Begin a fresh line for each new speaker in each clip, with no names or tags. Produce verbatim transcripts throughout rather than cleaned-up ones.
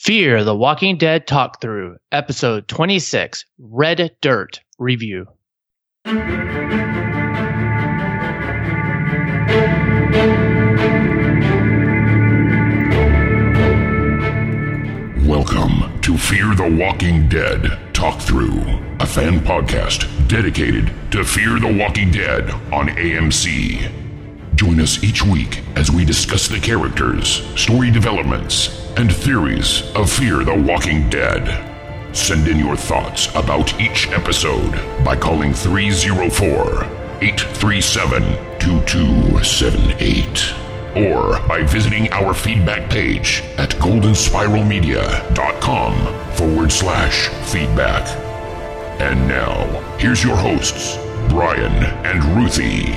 Fear the Walking Dead Talk Through, Episode twenty-six, Red Dirt Review.
Welcome to Fear the Walking Dead Talk Through, a fan podcast dedicated to Fear the Walking Dead on A M C. Join us each week as we discuss the characters, story developments, and theories of Fear the Walking Dead. Send in your thoughts about each episode by calling three oh four, eight three seven, two two seven eight or by visiting our feedback page at goldenspiralmedia.com forward slash feedback. And now, here's your hosts, Brian and Ruthie.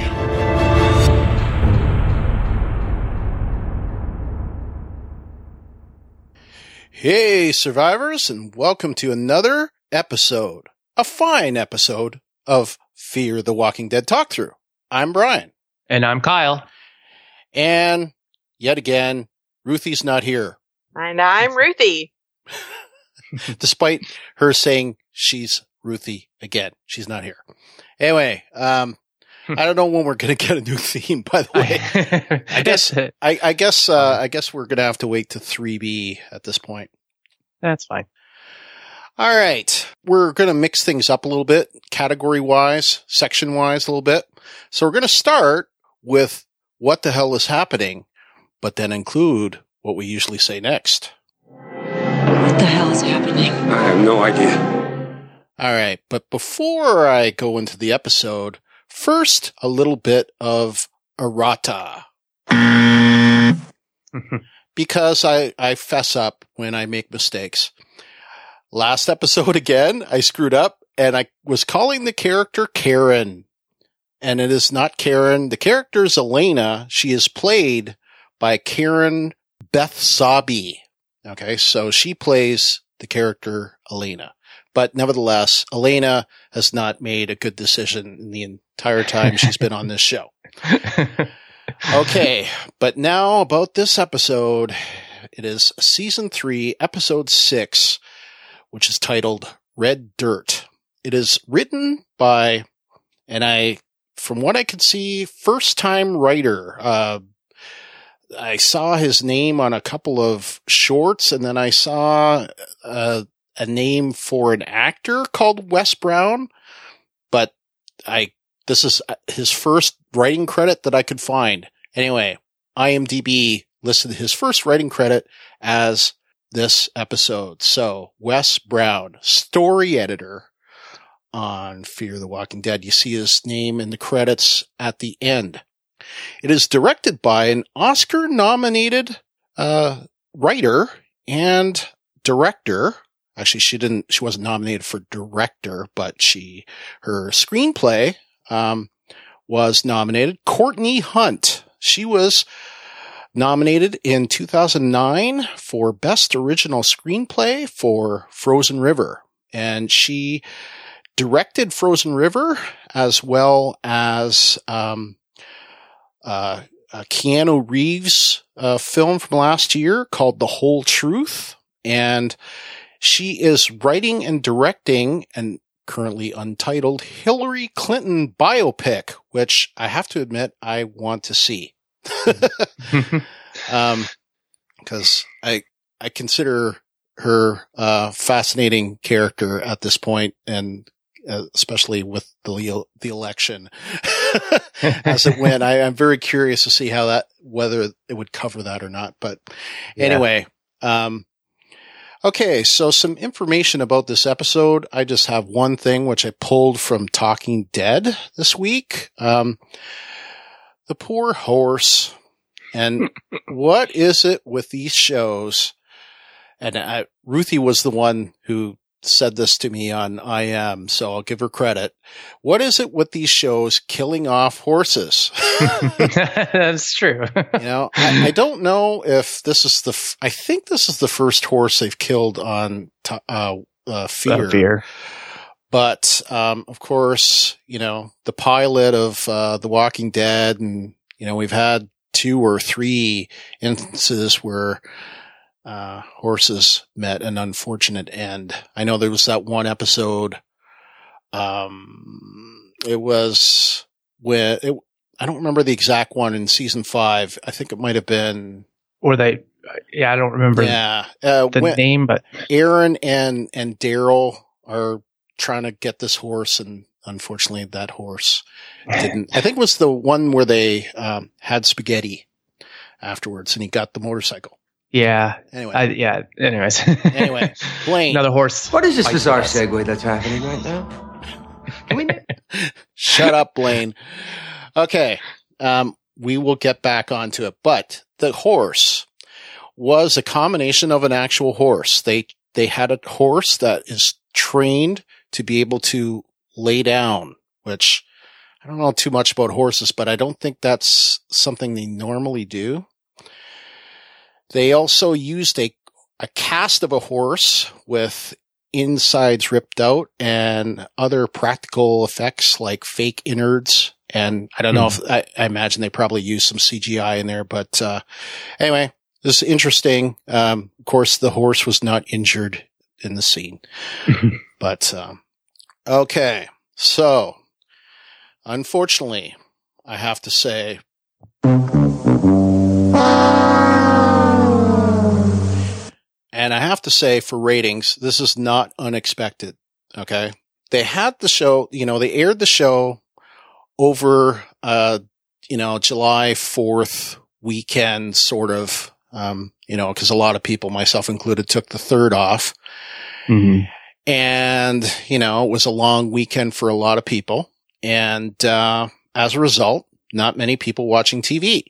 Hey, survivors, and welcome to another episode, a fine episode of Fear the Walking Dead Talk Through. I'm Brian.
And I'm Kyle.
And yet again, Ruthie's not here.
And I'm Ruthie.
Despite her saying she's Ruthie again, she's not here. Anyway, um, I don't know when we're going to get a new theme, by the way. I guess, I, I guess, uh, I guess we're going to have to wait to three B at this point.
That's fine.
All right. We're going to mix things up a little bit, category-wise, section-wise a little bit. So we're going to start with what the hell is happening, but then include what we usually say next.
What the hell is happening?
I have no idea.
All right. But before I go into the episode, first, a little bit of errata. Because I, I fess up when I make mistakes. Last episode, again, I screwed up, and I was calling the character Karen. And it is not Karen. The character is Elena. She is played by Karen Bethsabe. Okay, so she plays the character Elena. But nevertheless, Elena has not made a good decision in the entire time she's been on this show. Okay, but now about this episode. It is season three, episode six, which is titled Red Dirt. It is written by, and I, from what I can see, first-time writer. Uh, I saw his name on a couple of shorts, and then I saw uh, a name for an actor called Wes Brown, but I this is his first writing credit that I could find. Anyway, IMDb listed his first writing credit as this episode. So, Wes Brown, story editor on Fear the Walking Dead. You see his name in the credits at the end. It is directed by an Oscar-nominated uh, writer and director. Actually, she didn't. She wasn't nominated for director, but she her screenplay um, was nominated. Courtney Hunt. She was nominated in two thousand nine for Best Original Screenplay for Frozen River, and she directed Frozen River as well as um, uh, a Keanu Reeves uh, film from last year called The Whole Truth, and she is writing and directing an currently untitled Hillary Clinton biopic, which I have to admit I want to see. um, because I I consider her a fascinating character at this point, and uh, especially with the the election as it went, I, I'm very curious to see how that whether it would cover that or not. But anyway, yeah. um. Okay, so some information about this episode. I just have one thing which I pulled from Talking Dead this week. Um, the poor horse. And what is it with these shows? And I, Ruthie was the one who said this to me on I M, so I'll give her credit. What is it with these shows killing off horses?
That's true.
You know, I, I don't know if this is the, f- I think this is the first horse they've killed on t- uh, uh, Fear.
Uh, fear.
But, um, of course, you know, the pilot of uh, The Walking Dead, and, you know, we've had two or three instances where uh, horses met an unfortunate end. I know there was that one episode. Um, it was when it, I don't remember the exact one in season five. I think it might have been,
or they, yeah, I don't remember
yeah, uh,
the
when
name, but
Aaron and, and Daryl are trying to get this horse, and unfortunately that horse didn't. I think it was the one where they, um, had spaghetti afterwards and he got the motorcycle.
Yeah.
Anyway.
I, yeah. Anyways.
Anyway, Blaine.
Another horse.
What is this bizarre segue that's happening right now? Do we
Shut up, Blaine. Okay. Um, we will get back onto it, but the horse was a combination of an actual horse. They, they had a horse that is trained to be able to lay down, which I don't know too much about horses, but I don't think that's something they normally do. They also used a, a cast of a horse with insides ripped out and other practical effects like fake innards. And I don't know mm. if I, I imagine they probably used some C G I in there, but, uh, anyway, this is interesting. Um, of course, the horse was not injured in the scene, but, um, okay. So unfortunately, I have to say, and I have to say for ratings, this is not unexpected. Okay. They had the show, you know, they aired the show over, uh, you know, July fourth weekend, sort of, um, you know, cause a lot of people, myself included, took the third off.
Mm-hmm.
And, you know, it was a long weekend for a lot of people. And, uh, as a result, not many people watching T V.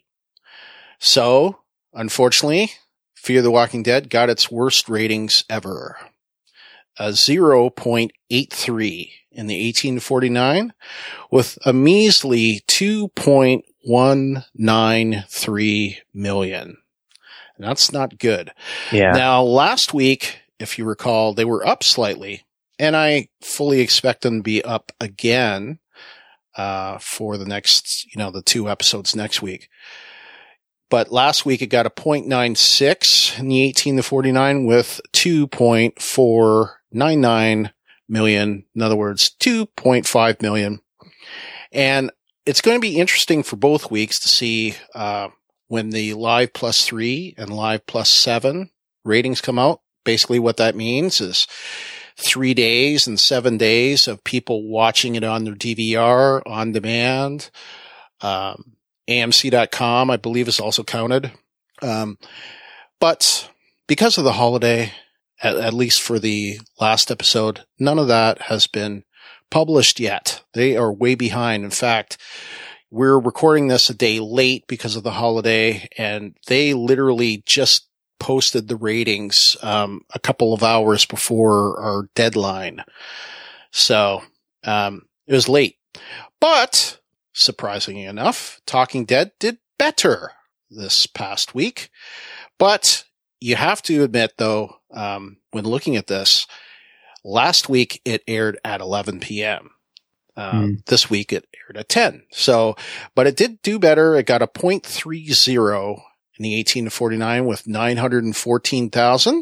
So unfortunately, Fear the Walking Dead got its worst ratings ever. A zero point eight three in the eighteen to forty-nine with a measly two point one nine three million. And that's not good.
Yeah.
Now, last week, if you recall, they were up slightly, and I fully expect them to be up again, uh, for the next, you know, the two episodes next week. But last week it got a zero point nine six in the eighteen to forty-nine with two point four nine nine million. In other words, two point five million. And it's going to be interesting for both weeks to see, uh, when the Live Plus three and Live Plus seven ratings come out. Basically what that means is three days and seven days of people watching it on their D V R on demand. Um, A M C dot com, I believe, is also counted. Um, but because of the holiday, at, at least for the last episode, none of that has been published yet. They are way behind. In fact, we're recording this a day late because of the holiday, and they literally just posted the ratings um, a couple of hours before our deadline. So um, it was late. But surprisingly enough, Talking Dead did better this past week. But you have to admit, though, um, when looking at this, last week it aired at eleven p.m. Uh, mm. This week it aired at ten. So, but it did do better. It got a zero point three zero in the eighteen to forty-nine with nine hundred fourteen thousand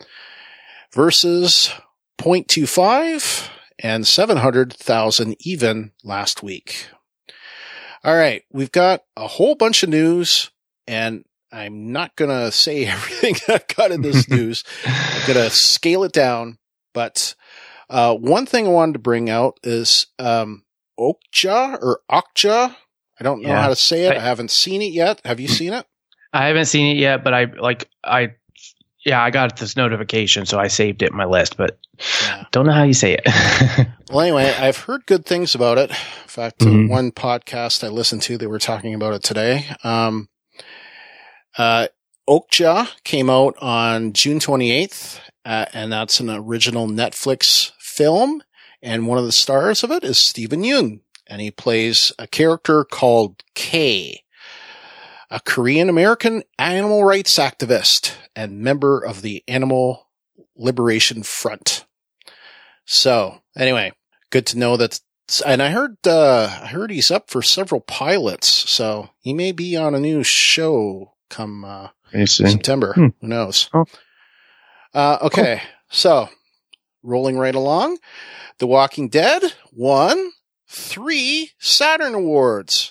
versus zero point two five and seven hundred thousand even last week. All right. We've got a whole bunch of news, and I'm not going to say everything I've got in this news. I'm going to scale it down. But uh, one thing I wanted to bring out is um, Okja or Okja. I don't know
yeah.
how to say it. I,
I
haven't seen it yet. Have you seen it?
I haven't seen it yet, but I like I yeah, I got this notification, so I saved it in my list, but yeah. don't know how you say it.
Well, anyway, I've heard good things about it. In fact,
mm-hmm.
uh, one podcast I listened to, they were talking about it today. Um, uh, Okja came out on June twenty-eighth, uh, and that's an original Netflix film. And one of the stars of it is Steven Yeun, and he plays a character called Kay, a Korean-American animal rights activist and member of the Animal Liberation Front. So, anyway, good to know that. And I heard, uh, I heard he's up for several pilots, so he may be on a new show come uh, September. Hmm. Who knows?
Oh,
Uh, okay, cool. So rolling right along, The Walking Dead won three Saturn Awards.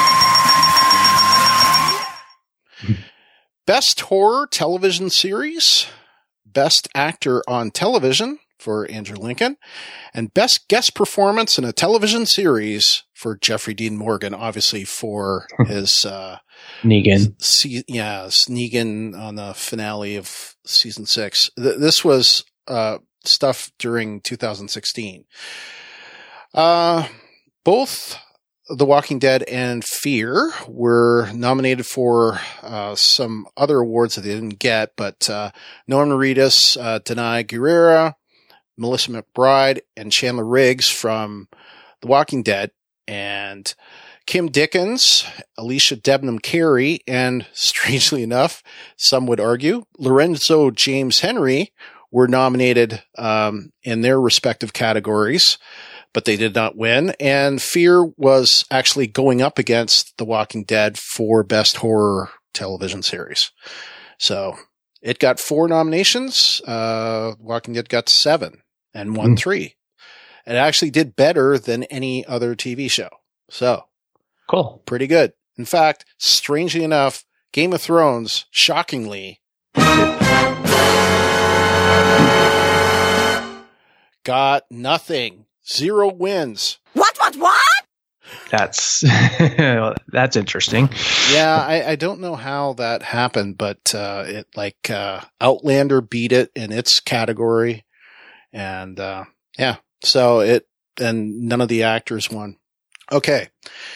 Best Horror Television Series, Best Actor on Television for Andrew Lincoln, and Best Guest Performance in a Television Series for Jeffrey Dean Morgan, obviously for his uh,
Negan.
Se- yeah, Negan on the finale of season six. Th- this was uh, stuff during two thousand sixteen. Uh, both The Walking Dead and Fear were nominated for uh, some other awards that they didn't get, but uh, Norman Reedus, uh, Danai Gurira, Melissa McBride, and Chandler Riggs from The Walking Dead, and Kim Dickens, Alicia Debnam Carey, and strangely enough, some would argue, Lorenzo James Henry were nominated um, in their respective categories, but they did not win. And Fear was actually going up against The Walking Dead for Best Horror Television Series. So it got four nominations. Uh, Walking Dead got seven and won mm. three. It actually did better than any other T V show. So
cool.
Pretty good. In fact, strangely enough, Game of Thrones, shockingly, got nothing. Zero wins.
What, what, what?
That's, that's interesting.
Yeah, I, I don't know how that happened, but, uh, it like, uh, Outlander beat it in its category. And, uh, yeah, so it, and none of the actors won. Okay.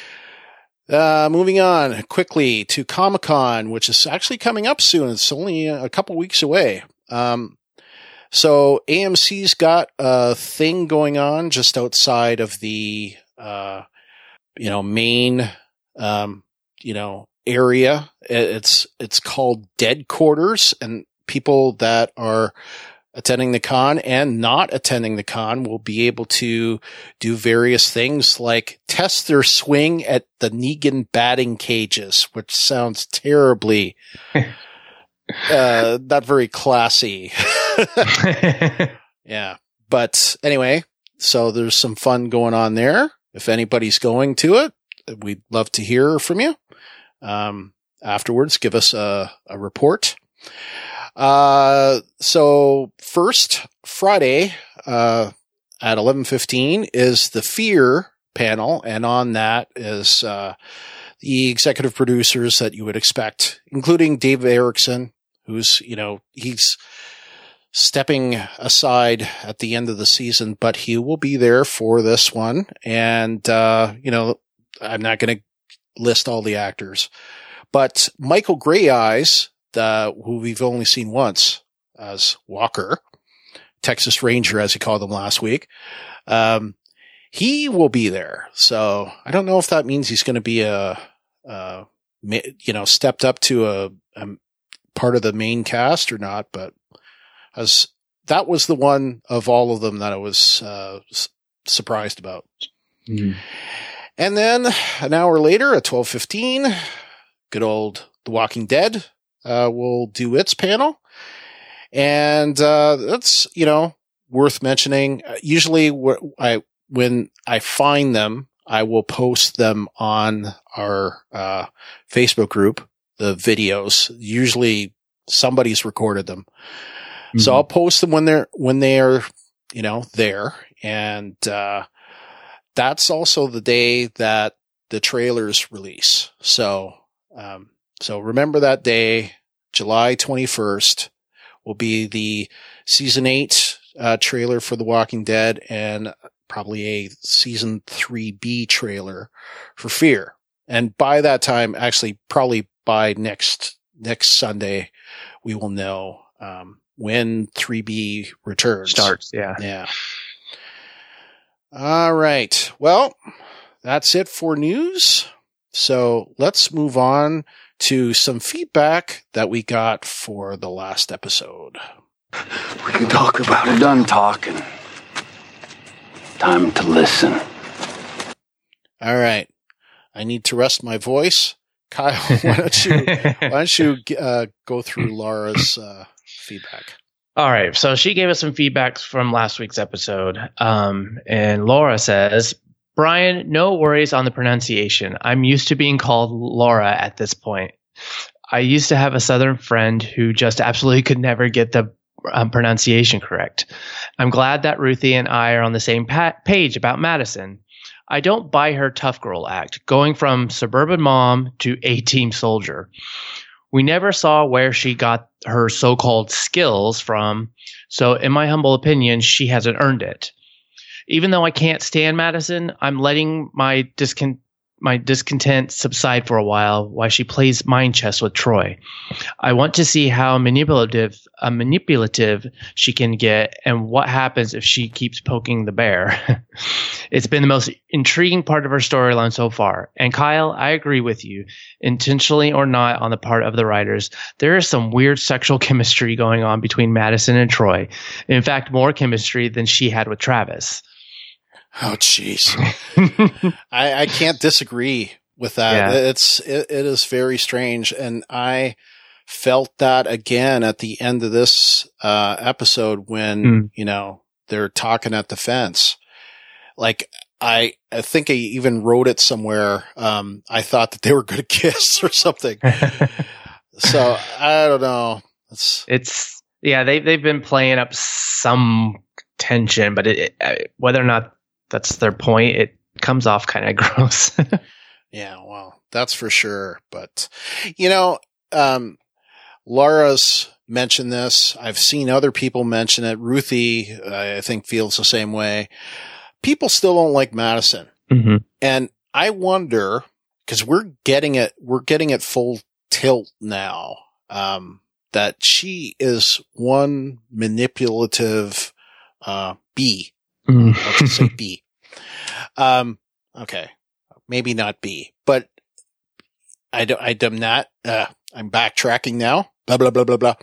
Uh, moving on quickly to Comic-Con, which is actually coming up soon. It's only a couple weeks away. Um, So A M C's got a thing going on just outside of the, uh, you know, main, um, you know, area. It's, it's called Dead Quarters, and people that are attending the con and not attending the con will be able to do various things like test their swing at the Negan batting cages, which sounds terribly, uh, not very classy. Yeah. But anyway, so there's some fun going on there. If anybody's going to it, we'd love to hear from you. Um, afterwards, give us a, a report. Uh, so first Friday, uh, at eleven fifteen is the Fear panel. And on that is, uh, the executive producers that you would expect, including Dave Erickson, who's, you know, he's stepping aside at the end of the season, but he will be there for this one. And, uh, you know, I'm not going to list all the actors, but Michael Greyeyes, the, who we've only seen once as Walker, Texas Ranger, as he called him last week, um, he will be there. So I don't know if that means he's going to be a, uh, you know, stepped up to a, a part of the main cast or not, but as that was the one of all of them that I was uh, s- surprised about. Mm. And then an hour later at twelve fifteen, good old The Walking Dead uh, will do its panel. And uh, that's, you know, worth mentioning. Usually wh- I when I find them, I will post them on our uh, Facebook group, the videos. Usually somebody's recorded them. Mm-hmm. So I'll post them when they're, when they are, you know, there. And, uh, that's also the day that the trailers release. So, um, so remember that day, July twenty-first will be the season eight, uh, trailer for The Walking Dead, and probably a season three B trailer for Fear. And by that time, actually probably by next, next Sunday, we will know, um, when three B returns.
Starts, yeah.
Yeah. All right. Well, that's it for news. So let's move on to some feedback that we got for the last episode.
We can talk about it. Done talking. Time to listen.
All right. I need to rest my voice. Kyle, why don't you, why don't you uh, go through Laura's uh, feedback?
All right. So she gave us some feedback from last week's episode. Um, and Laura says, Brian, no worries on the pronunciation. I'm used to being called Laura at this point. I used to have a Southern friend who just absolutely could never get the um, pronunciation correct. I'm glad that Ruthie and I are on the same pa- page about Madison. I don't buy her tough girl act, going from suburban mom to A-team soldier. We never saw where she got her so-called skills from, so in my humble opinion, she hasn't earned it. Even though I can't stand Madison, I'm letting my discon- my discontent subside for a while while she plays mind chess with Troy. I want to see how manipulative uh, manipulative she can get and what happens if she keeps poking the bear. It's been the most intriguing part of her storyline so far. And Kyle, I agree with you. Intentionally or not on the part of the writers, there is some weird sexual chemistry going on between Madison and Troy. In fact, more chemistry than she had with Travis.
Oh, jeez. I, I can't disagree with that.
Yeah.
It's it, it is very strange, and I felt that again at the end of this uh, episode when
Mm.
you know they're talking at the fence. Like I, I think I even wrote it somewhere. Um, I thought that they were going to kiss or something. So I don't know. It's
It's yeah, they they've been playing up some tension, but it, it, whether or not that's their point, it comes off kind of gross.
yeah, well, that's for sure. But you know, um, Laura's mentioned this. I've seen other people mention it. Ruthie, I think, feels the same way. People still don't like Madison,
Mm-hmm.
and I wonder because we're getting it, we're getting it full tilt now. Um, that she is one manipulative uh, bee.
Mm.
I'll just say B. Um, okay. Maybe not B, but I do, I am not, uh, I'm backtracking now. Blah, blah, blah, blah, blah.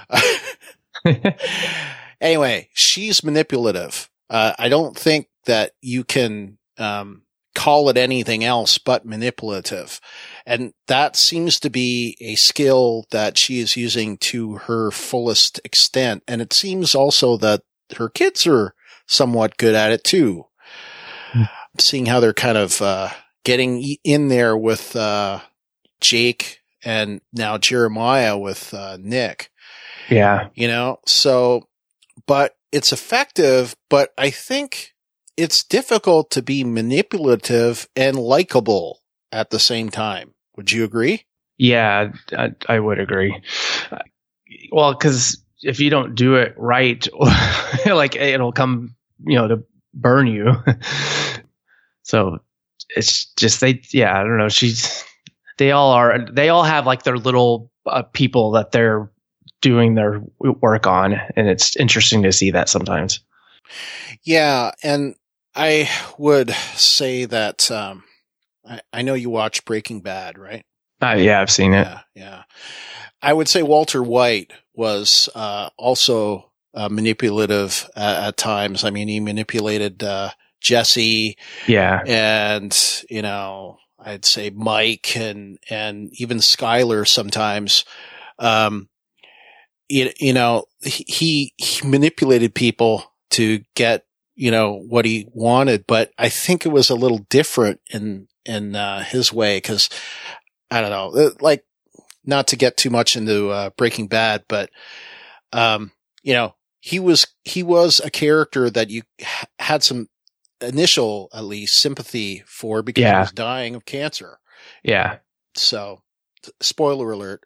Anyway, she's manipulative. Uh, I don't think that you can, um, call it anything else but manipulative. And that seems to be a skill that she is using to her fullest extent. And it seems also that her kids are somewhat good at it too.
Hmm.
Seeing how they're kind of uh, getting in there with uh, Jake and now Jeremiah with uh, Nick.
Yeah.
You know, so, but it's effective, but I think it's difficult to be manipulative and likable at the same time. Would you agree?
Yeah, I, I would agree. Well, because if you don't do it right, like it'll come, you know, to burn you. So it's just they, yeah, I don't know. She's, they all are, they all have like their little uh, people that they're doing their work on, and it's interesting to see that sometimes.
Yeah, and I would say that um, I, I know you watch Breaking Bad, right?
Uh, yeah, I've seen it.
Yeah, yeah. I would say Walter White was uh, also uh, manipulative uh, at times. I mean, he manipulated uh, Jesse.
Yeah.
And, you know, I'd say Mike and, and even Skyler sometimes. Um, you, you know, he, he manipulated people to get, you know, what he wanted, but I think it was a little different in, in uh, his way because, I don't know, like, not to get too much into uh, Breaking Bad, but, um, you know, he was, he was a character that you h- had some initial, at least, sympathy for because
Yeah.
he was dying of cancer.
Yeah.
So, t- spoiler alert.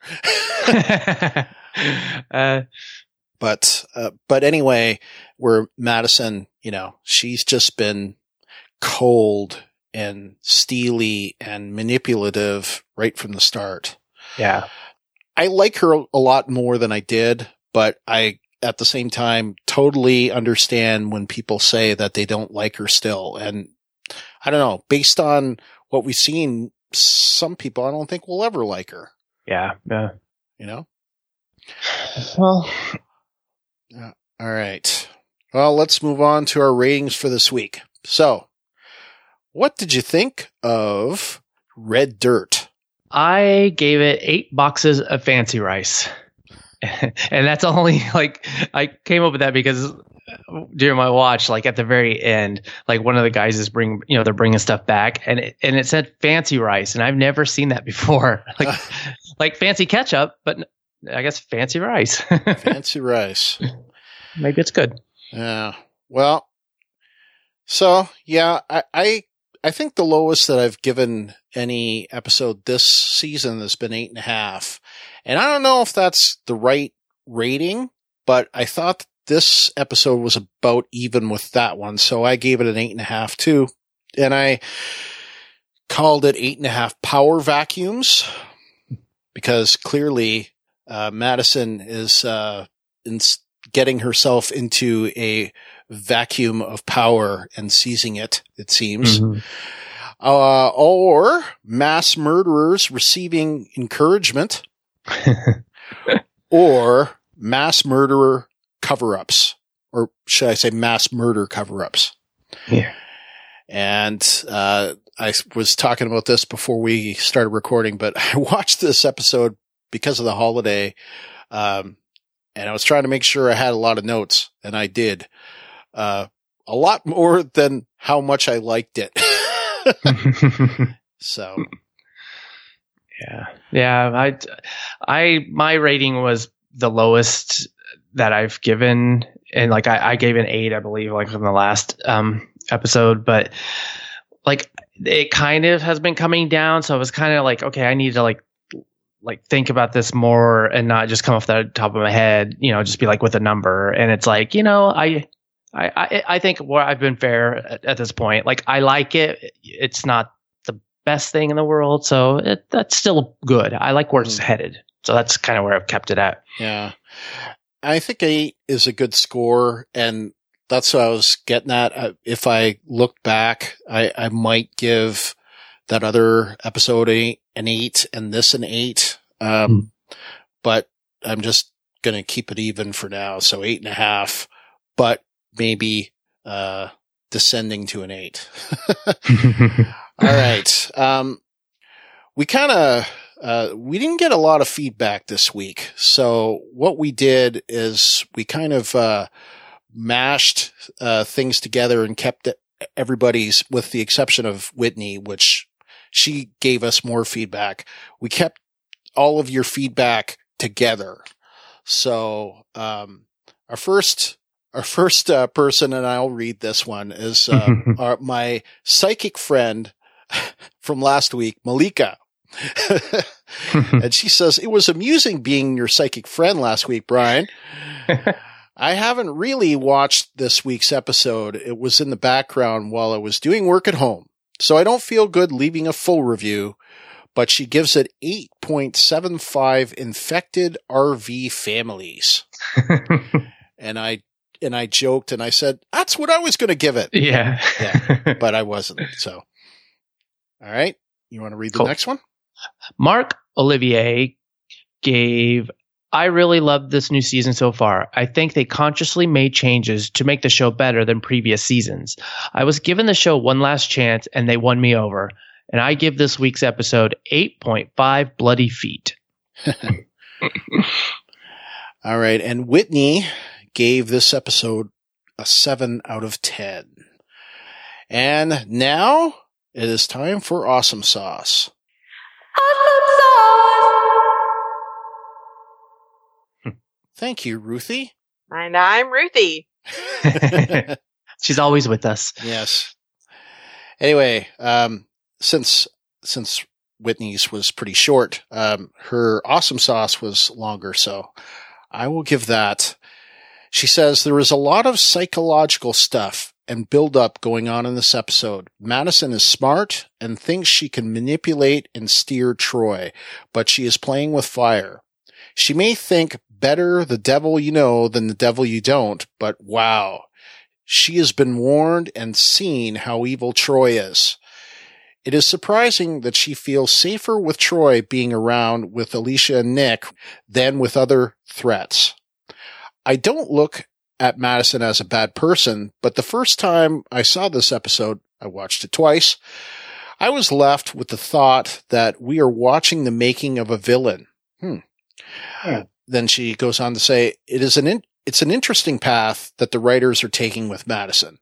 uh,
But, uh, but anyway, where Madison, you know, she's just been cold and steely and manipulative right from the start.
yeah.
I like her a lot more than I did, but I, at the same time, totally understand when people say that they don't like her still. And I don't know, based on what we've seen, some people I don't think will ever like her,
Yeah. Yeah.
you know?
Well,
All right. Well, let's move on to our ratings for this week. So, what did you think of Red Dirt?
I gave it eight boxes of fancy rice. And that's only like I came up with that because during my watch, like at the very end, like one of the guys is bring, you know, they're bringing stuff back, and it, and it said fancy rice, and I've never seen that before. Like, uh, like fancy ketchup, but I guess fancy rice.
Fancy rice.
Maybe it's good.
Yeah. Well, so yeah, I, I I think the lowest that I've given any episode this season has been eight and a half, and I don't know if that's the right rating, but I thought this episode was about even with that one, so I gave it an eight and a half too, and I called it eight and a half power vacuums because clearly uh, Madison is uh, in, getting herself into a vacuum of power and seizing it. It seems, mm-hmm. uh, or mass murderers receiving encouragement, or mass murderer cover-ups, or should I say mass murder cover-ups.
Yeah.
And, uh, I was talking about this before we started recording, but I watched this episode because of the holiday. Um, and I was trying to make sure I had a lot of notes, and I did, uh, a lot more than how much I liked it. So.
Yeah. Yeah. I, I, my rating was the lowest that I've given, and like I, I gave an eight, I believe, like from the last um episode, but like it kind of has been coming down, so I was kind of like, okay, I need to like like think about this more and not just come off the top of my head, you know, just be like with a number. And it's like, you know, I I I, I think where I've been fair at, at this point. Like I like it. It's not the best thing in the world, so it, that's still good. I like where it's mm. headed. So that's kind of where I've kept it at.
Yeah. I think eight is a good score, and that's what I was getting at. If I look back, I, I might give that other episode eight, an eight and this an eight. Um, mm. But I'm just going to keep it even for now. So eight and a half, but maybe, uh, descending to an eight. All right. Um, we kind of, Uh, we didn't get a lot of feedback this week. So what we did is we kind of, uh, mashed, uh, things together and kept everybody's, with the exception of Whitney, which she gave us more feedback. We kept all of your feedback together. So, um, our first, our first, uh, person, and I'll read this one, is, uh, our, my psychic friend from last week, Malika. And she says, it was amusing being your psychic friend last week, Brian. I haven't really watched this week's episode. It was in the background while I was doing work at home, so I don't feel good leaving a full review, but she gives it eight point seven five infected R V families. and I and I joked and I said, that's what I was going to give it.
Yeah.
yeah. But I wasn't. So, all right. You want to read the cool. next one?
Mark Olivier gave, I really loved this new season so far. I think they consciously made changes to make the show better than previous seasons. I was given the show one last chance and they won me over. And I give this week's episode eight point five bloody feet.
All right. And Whitney gave this episode a seven out of ten. And now it is time for Awesome Sauce.
Awesome Sauce!
Thank you, Ruthie.
And I'm Ruthie.
She's always with us.
Yes. Anyway, um, since since Whitney's was pretty short, um, her Awesome Sauce was longer, so I will give that. She says there is a lot of psychological stuff and build up going on in this episode. Madison is smart and thinks she can manipulate and steer Troy, but she is playing with fire. She may think better the devil you know than the devil you don't, but wow, she has been warned and seen how evil Troy is. It is surprising that she feels safer with Troy being around with Alicia and Nick than with other threats. I don't look at Madison as a bad person, but the first time I saw this episode, I watched it twice, I was left with the thought that we are watching the making of a villain. Hmm. Yeah. then she goes on to say, it is an, in, it's an interesting path that the writers are taking with Madison.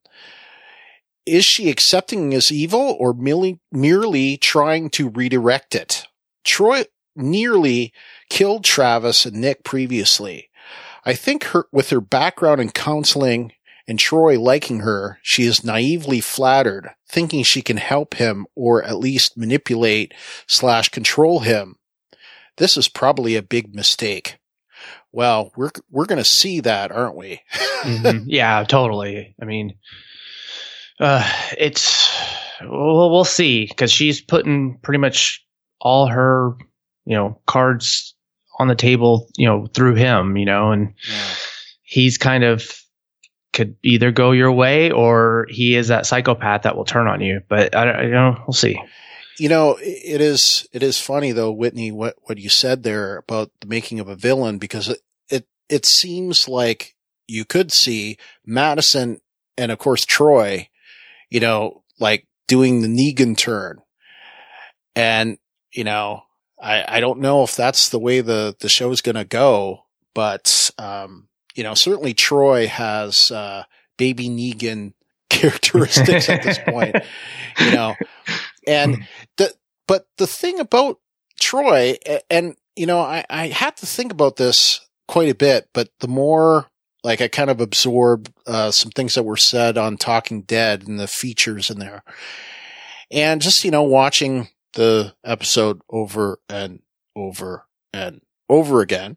Is she accepting as evil or merely, merely trying to redirect it? Troy nearly killed Travis and Nick previously. I think her, with her background in counseling and Troy liking her, she is naively flattered, thinking she can help him or at least manipulate slash control him. This is probably a big mistake. Well, we're, we're going to see that, aren't we?
Mm-hmm. Yeah, totally. I mean, uh, it's, well, we'll see, because she's putting pretty much all her, you know, cards on the table, you know, through him, you know, and yeah. he's kind of could either go your way or he is that psychopath that will turn on you. But I don't, I don't know, we'll see.
You know, it is, it is funny though, Whitney, what, what you said there about the making of a villain, because it, it, it seems like you could see Madison and of course Troy, you know, like doing the Negan turn. And, you know, I, I don't know if that's the way the, the show's going to go, but, um, you know, certainly Troy has, uh, baby Negan characteristics at this point, you know, and the, but the thing about Troy, and, you know, I, I had to think about this quite a bit, but the more like I kind of absorbed, uh, some things that were said on Talking Dead and the features in there, and just, you know, watching the episode over and over and over again,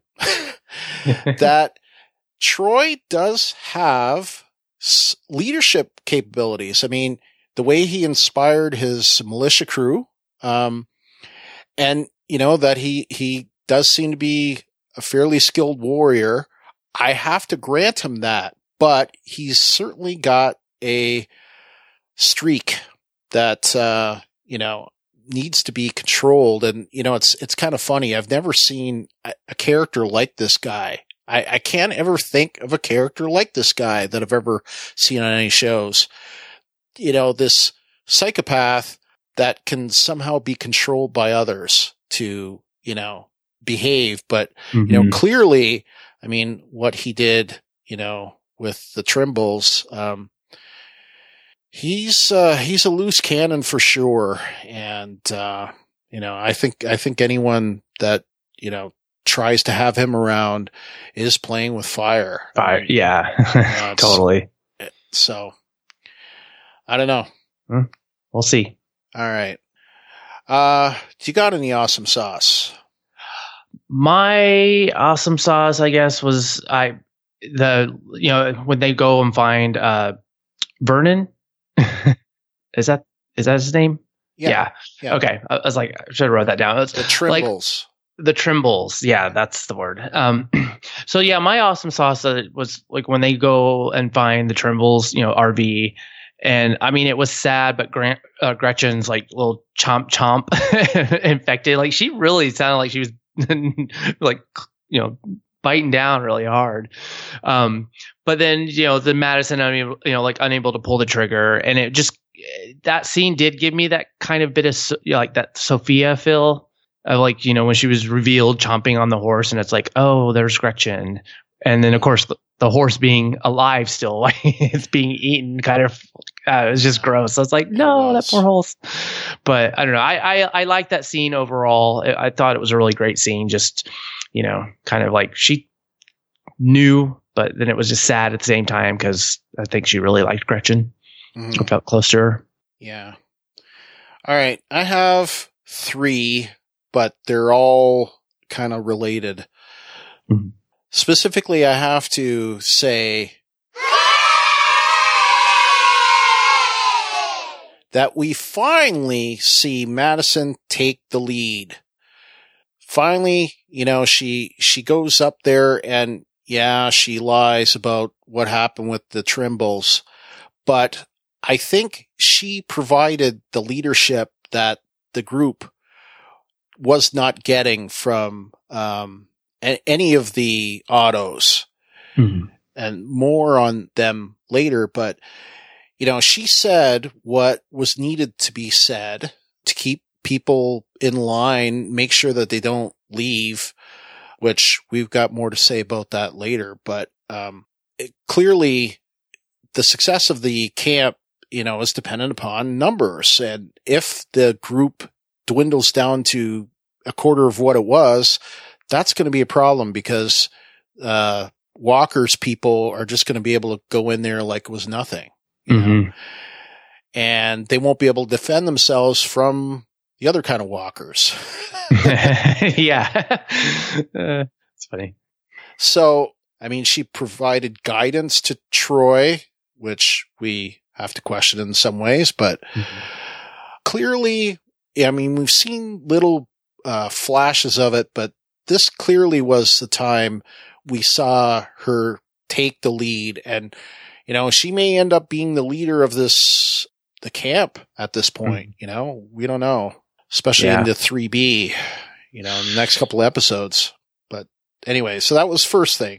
that Troy does have leadership capabilities. I mean, the way he inspired his militia crew, um, and, you know, that he, he does seem to be a fairly skilled warrior. I have to grant him that, but he's certainly got a streak that, uh, you know, needs to be controlled. And, you know, it's, it's kind of funny. I've never seen a, a character like this guy. I, I can't ever think of a character like this guy that I've ever seen on any shows. You know, this psychopath that can somehow be controlled by others to, you know, behave. But, mm-hmm. you know, clearly, I mean, what he did, you know, with the Trimbles, um, he's, uh, he's a loose cannon for sure. And, uh, you know, I think, I think anyone that, you know, tries to have him around is playing with fire.
Fire. I mean, yeah, you know, totally.
So I don't know.
Hmm. We'll see.
All right. Uh, do you got any awesome sauce?
My awesome sauce, I guess, was I, the, you know, when they go and find, uh, Vernon, is that, is that his name?
Yeah.
Yeah.
yeah.
Okay. I was like, I should have wrote that down. It's
the Trimbles.
Like, the Trimbles. Yeah, that's the word. Um, so yeah, my awesome sauce uh, was like when they go and find the Trimbles, you know, R V. And I mean, it was sad, but Grant, uh, Gretchen's like little chomp chomp infected. Like she really sounded like she was like, you know, biting down really hard. Um, but then, you know, the Madison, unable, you know, like unable to pull the trigger. And it just, that scene did give me that kind of bit of, you know, like that Sophia feel of like, you know, when she was revealed chomping on the horse and it's like, oh, there's Gretchen. And then of course the, the horse being alive still, like it's being eaten kind of, uh, it was just gross. So it's like, no, that poor horse. But I don't know. I, I, I like that scene overall. I, I thought it was a really great scene. Just, you know, kind of like she knew, but then it was just sad at the same time because I think she really liked Gretchen. Mm-hmm. I felt close to her.
Yeah. All right. I have three, but they're all kind of related. Mm-hmm. Specifically, I have to say that we finally see Madison take the lead. Finally, you know, she, she goes up there and yeah, she lies about what happened with the Trimbles, but I think she provided the leadership that the group was not getting from, um, a- any of the autos. Mm-hmm. And more on them later. But, you know, she said what was needed to be said to keep people in line, make sure that they don't leave. which we've got more to say about that later. But um, it, clearly, the success of the camp, you know, is dependent upon numbers. And if the group dwindles down to a quarter of what it was, that's going to be a problem because uh, Walker's people are just going to be able to go in there like it was nothing. You
Mm-hmm.
know? And they won't be able to defend themselves from the other kind of walkers.
Yeah. Uh, it's funny.
So, I mean, she provided guidance to Troy, which we have to question in some ways, but
Mm-hmm.
clearly, I mean, we've seen little uh, flashes of it, but this clearly was the time we saw her take the lead. And, you know, she may end up being the leader of this, the camp at this point. Mm-hmm. You know, we don't know, especially
Yeah.
into three B, you know, in the next couple of episodes. But anyway, so that was first thing.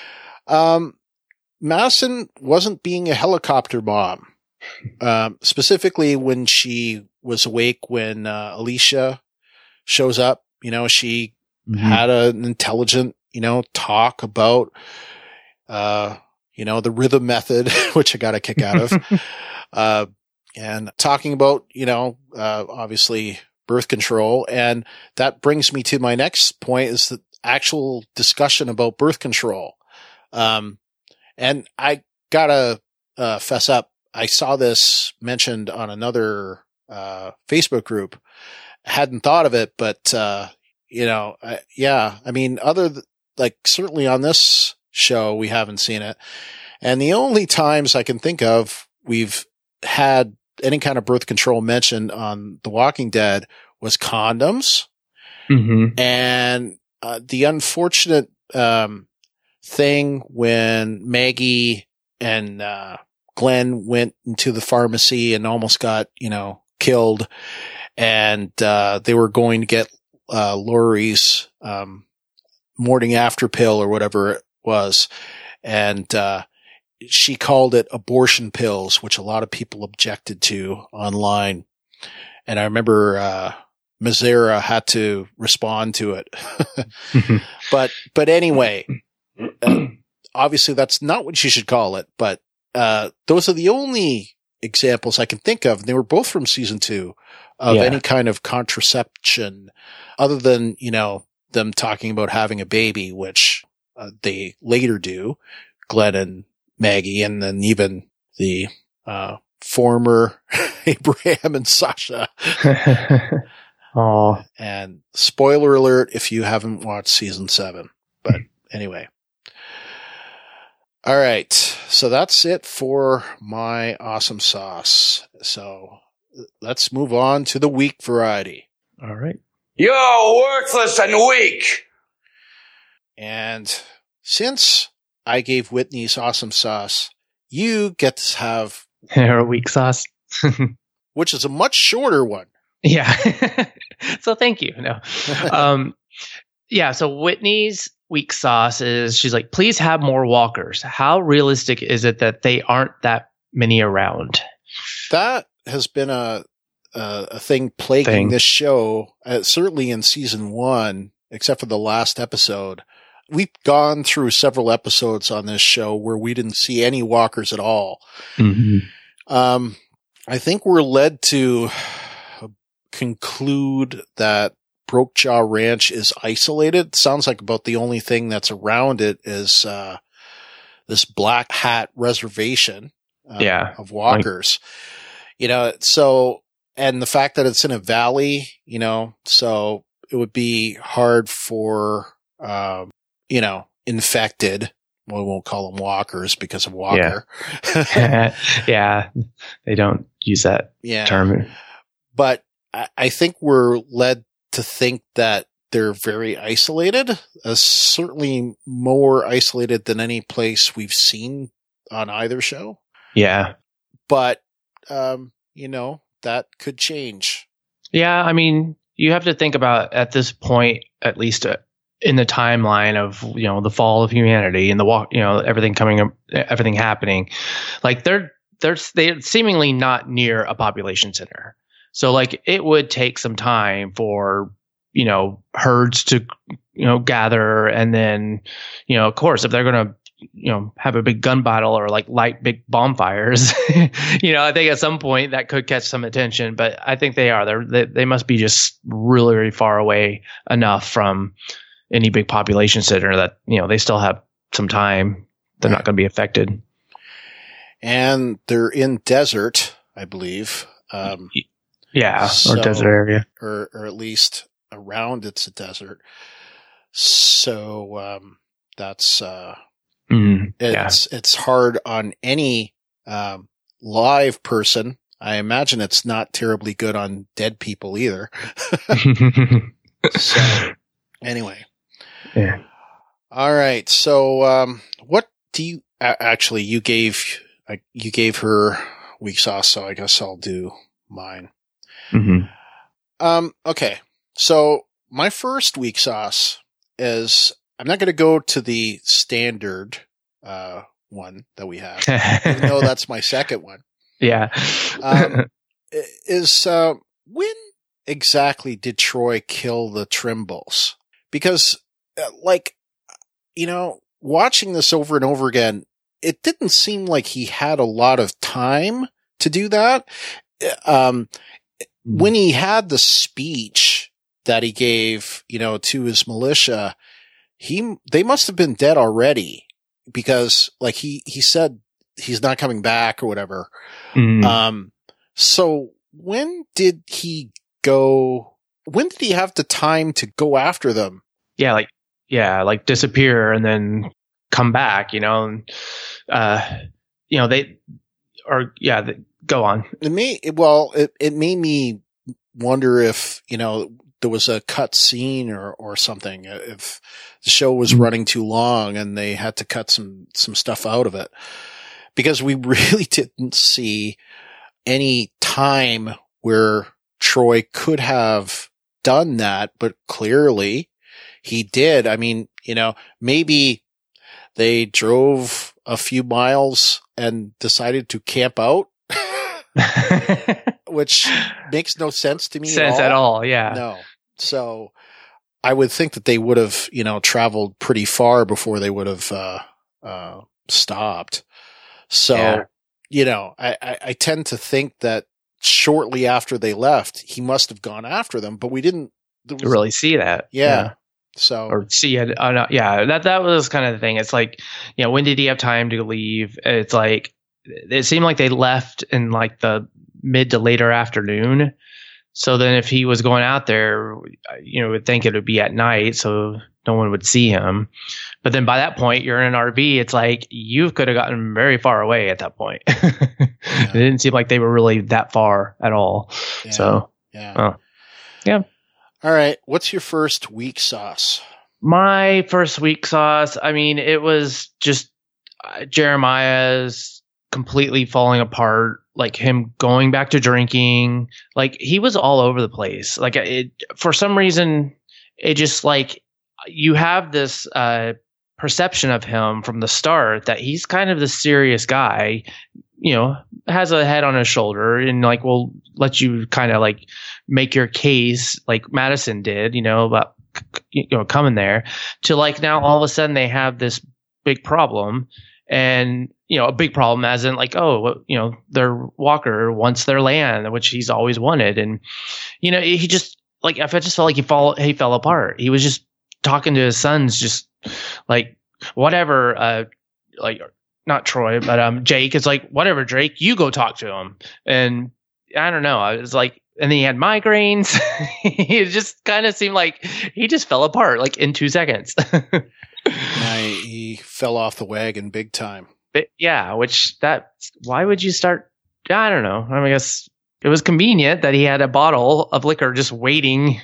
Um, Madison wasn't being a helicopter mom. Um, specifically when she was awake when uh, Alicia shows up, you know, she
Mm-hmm.
had a, an intelligent, you know, talk about, uh, you know, the rhythm method, which I got a kick out of, uh, and talking about, you know, uh, obviously birth control. And that brings me to my next point is the actual discussion about birth control. Um, and I gotta, uh, fess up. I saw this mentioned on another, uh, Facebook group. I hadn't thought of it, but, uh, you know, I, yeah, I mean, other, th- like certainly on this show, we haven't seen it. And the only times I can think of we've had any kind of birth control mentioned on The Walking Dead was condoms.
Mm-hmm.
And, uh, the unfortunate, um, thing when Maggie and, uh, Glenn went into the pharmacy and almost got, you know, killed. And, uh, they were going to get, uh, Laurie's, um, morning after pill or whatever it was. And, uh, she called it abortion pills, which a lot of people objected to online. And I remember, uh, Mazzara had to respond to it. but, but anyway, uh, obviously that's not what you should call it, but, uh, those are the only examples I can think of. And they were both from season two of
Yeah.
any kind of contraception other than, you know, them talking about having a baby, which uh, they later do, Glenn and Maggie, and then even the, uh, former Abraham and Sasha.
Oh,
And spoiler alert if you haven't watched season seven. But anyway. All right. So that's it for my awesome sauce. So let's move on to the weak variety.
all right.
You're worthless and weak.
And since I gave Whitney's awesome sauce, you get to have,
Or a weak sauce.
which is a much shorter one.
Yeah. So thank you. No. Um, yeah. So Whitney's weak sauce is she's like, please have more walkers. How realistic is it that they aren't that many around?
That has been a a, a thing plaguing
Thing.
this show, uh, certainly in season one, except for the last episode. We've gone through several episodes on this show where we didn't see any walkers at all.
Mm-hmm.
Um, I think we're led to conclude that Brokejaw Ranch is isolated. Sounds like about the only thing that's around it is uh, this Black Hat reservation uh,
Yeah.
of walkers. You know, so, and the fact that it's in a valley, you know, so it would be hard for, um, you know, infected. Well, we won't call them walkers because of Walker.
Yeah. They don't use that
Yeah.
term.
But I, I think we're led to think that they're very isolated, uh, certainly more isolated than any place we've seen on either show.
Yeah.
But, um, you know, that could change.
Yeah. I mean, you have to think about at this point, at least uh, in the timeline of, you know, the fall of humanity and the walk, you know, everything coming up, everything happening, like they're, they're, they're seemingly not near a population center. So like it would take some time for, you know, herds to, you know, gather. And then, you know, of course, if they're going to, you know, have a big gun battle or like light big bonfires, you know, I think at some point that could catch some attention, but I think they are. They're, they they must be just really, really far away enough from any big population center that, you know, they still have some time. They're not going to be affected.
And they're in desert, I believe. Um,
yeah,
so,
or desert area.
Or, or at least around it's a desert. So um, that's... Uh,
Mm,
it's
yeah.
it's hard on any um, live person. I imagine it's not terribly good on dead people either. So anyway,
yeah.
All right. So um, what do you uh, actually? You gave uh, you gave her weak sauce, so I guess I'll do mine.
Mm-hmm.
Um. Okay. So my first weak sauce is. I'm not going to go to the standard uh, one that we have, even though that's my second one.
Yeah.
um, is uh, when exactly did Troy kill the Trimbles? Because, uh, like, you know, watching this over and over again, it didn't seem like he had a lot of time to do that. Um, mm-hmm. When he had the speech that he gave, you know, to his militia, He, they must have been dead already because like he, he said he's not coming back or whatever. Mm. Um, so when did he go, when did he have the time to go after them?
Yeah. Like, yeah, like disappear and then come back, you know, and, uh, you know, they, or yeah, they, go on.
It may, well, it, it made me wonder if, you know, there was a cut scene or, or something, if the show was running too long and they had to cut some, some stuff out of it, because we really didn't see any time where Troy could have done that, but clearly he did. I mean, you know, maybe they drove a few miles and decided to camp out. Which makes no sense to me
sense
at all.
at all. Yeah.
No. So I would think that they would have, you know, traveled pretty far before they would have, uh, uh, stopped. So, yeah. you know, I, I, I tend to think that shortly after they left, he must have gone after them, but we didn't
was, really see that.
Yeah. yeah.
So, or see it. Uh, no, yeah. That, that was kind of the thing. It's like, you know, when did he have time to leave? It's like, it seemed like they left in like the mid to later afternoon. So then if he was going out there, you know, would think it would be at night, so no one would see him. But then by that point, you're in an R V. It's like you could have gotten very far away at that point. Yeah. It didn't seem like they were really that far at all. Yeah. So,
yeah.
Uh, yeah.
All right. What's your first weak sauce?
My first weak sauce, I mean, it was just uh, Jeremiah's completely falling apart, like him going back to drinking. Like he was all over the place. Like it, for some reason, it just like you have this uh, perception of him from the start that he's kind of the serious guy, you know, has a head on his shoulder and like will let you kind of like make your case like Madison did, you know, about, you know, coming there to like now all of a sudden they have this big problem. And, you know, a big problem as in like, oh, you know, their Walker wants their land, which he's always wanted. And, you know, he just like, I just felt like he fall, he fell apart. He was just talking to his sons, just like, whatever, uh, like not Troy, but, um, Jake is like, whatever, Drake, you go talk to him. And I don't know. I was like, and then he had migraines. It just kind of seemed like he just fell apart like in two seconds.
Yeah, he fell off the wagon big time.
But yeah, which that, why would you start? I don't know. I mean, I guess it was convenient that he had a bottle of liquor just waiting.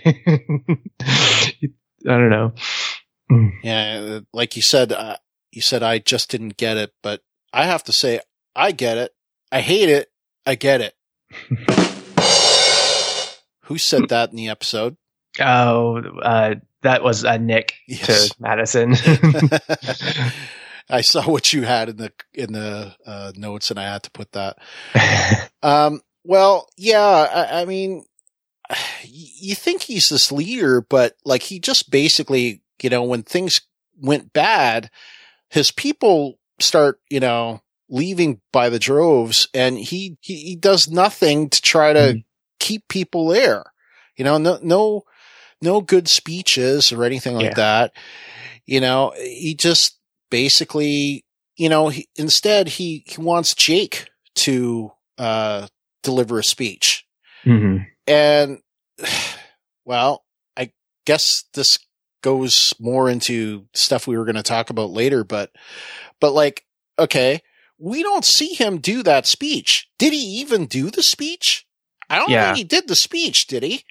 I don't know.
Yeah, like you said, uh, you said I just didn't get it, but I have to say I get it. I hate it. I get it. Who said that in the episode?
Oh, uh, that was uh, Nick yes. to Madison.
I saw what you had in the in the uh, notes, and I had to put that. um, well, yeah, I, I mean, you think he's this leader, but like he just basically, you know, when things went bad, his people start, you know, leaving by the droves, and he, he, he does nothing to try to mm-hmm. keep people there. You know, no, no, no good speeches or anything like yeah. that. You know, he just basically, you know, he, instead he, he wants Jake to, uh, deliver a speech.
Mm-hmm.
And, well, I guess this goes more into stuff we were going to talk about later, but, but like, okay, we don't see him do that speech. Did he even do the speech? I don't
yeah.
think he did the speech, did he?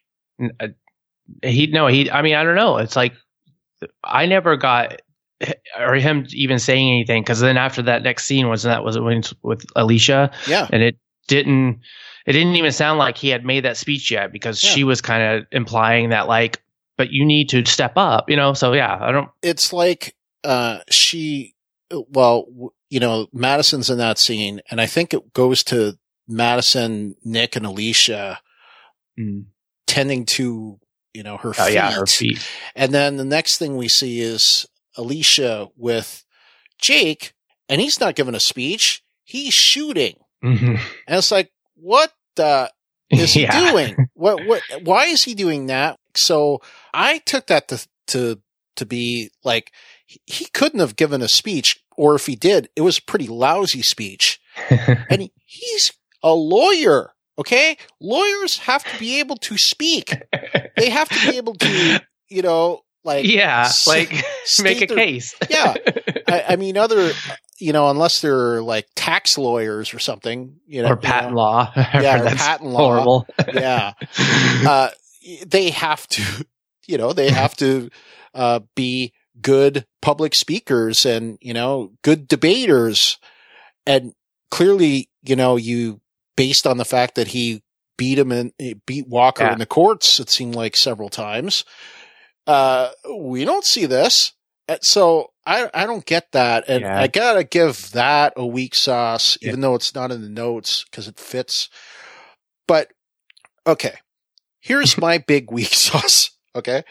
He, no, he, I mean, I don't know. It's like, I never got, or him even saying anything, because then after that next scene wasn't that was it with Alicia?
Yeah.
And it didn't, it didn't even sound like he had made that speech yet, because yeah. she was kind of implying that like, but you need to step up, you know? So yeah, I don't.
It's like, uh, she, well, you know, Madison's in that scene, and I think it goes to Madison, Nick, and Alicia
mm.
tending to, you know, her
oh,
feet.
Yeah, her feet.
And then the next thing we see is Alicia with Jake, and he's not giving a speech. He's shooting.
Mm-hmm.
And it's like, what the is he
yeah.
doing? What, what, why is he doing that? So I took that to, to, to be like, he couldn't have given a speech, or if he did, it was a pretty lousy speech. And he, he's a lawyer. Okay. Lawyers have to be able to speak. They have to be able to, you know, like,
yeah,
s-
like make a
their,
case.
yeah. I, I mean, other, you know, unless they're like tax lawyers or something, you know,
or patent
you know,
law.
yeah, or
That's
patent law.
horrible.
Yeah. Uh, they have to, you know, they have to, uh, be good public speakers and, you know, good debaters. And clearly, you know, you, based on the fact that he beat him and beat Walker yeah. in the courts, it seemed like several times. Uh, we don't see this. So I, I don't get that. And yeah. I gotta give that a weak sauce, yeah. even though it's not in the notes because it fits. But okay, here's my big weak sauce. Okay.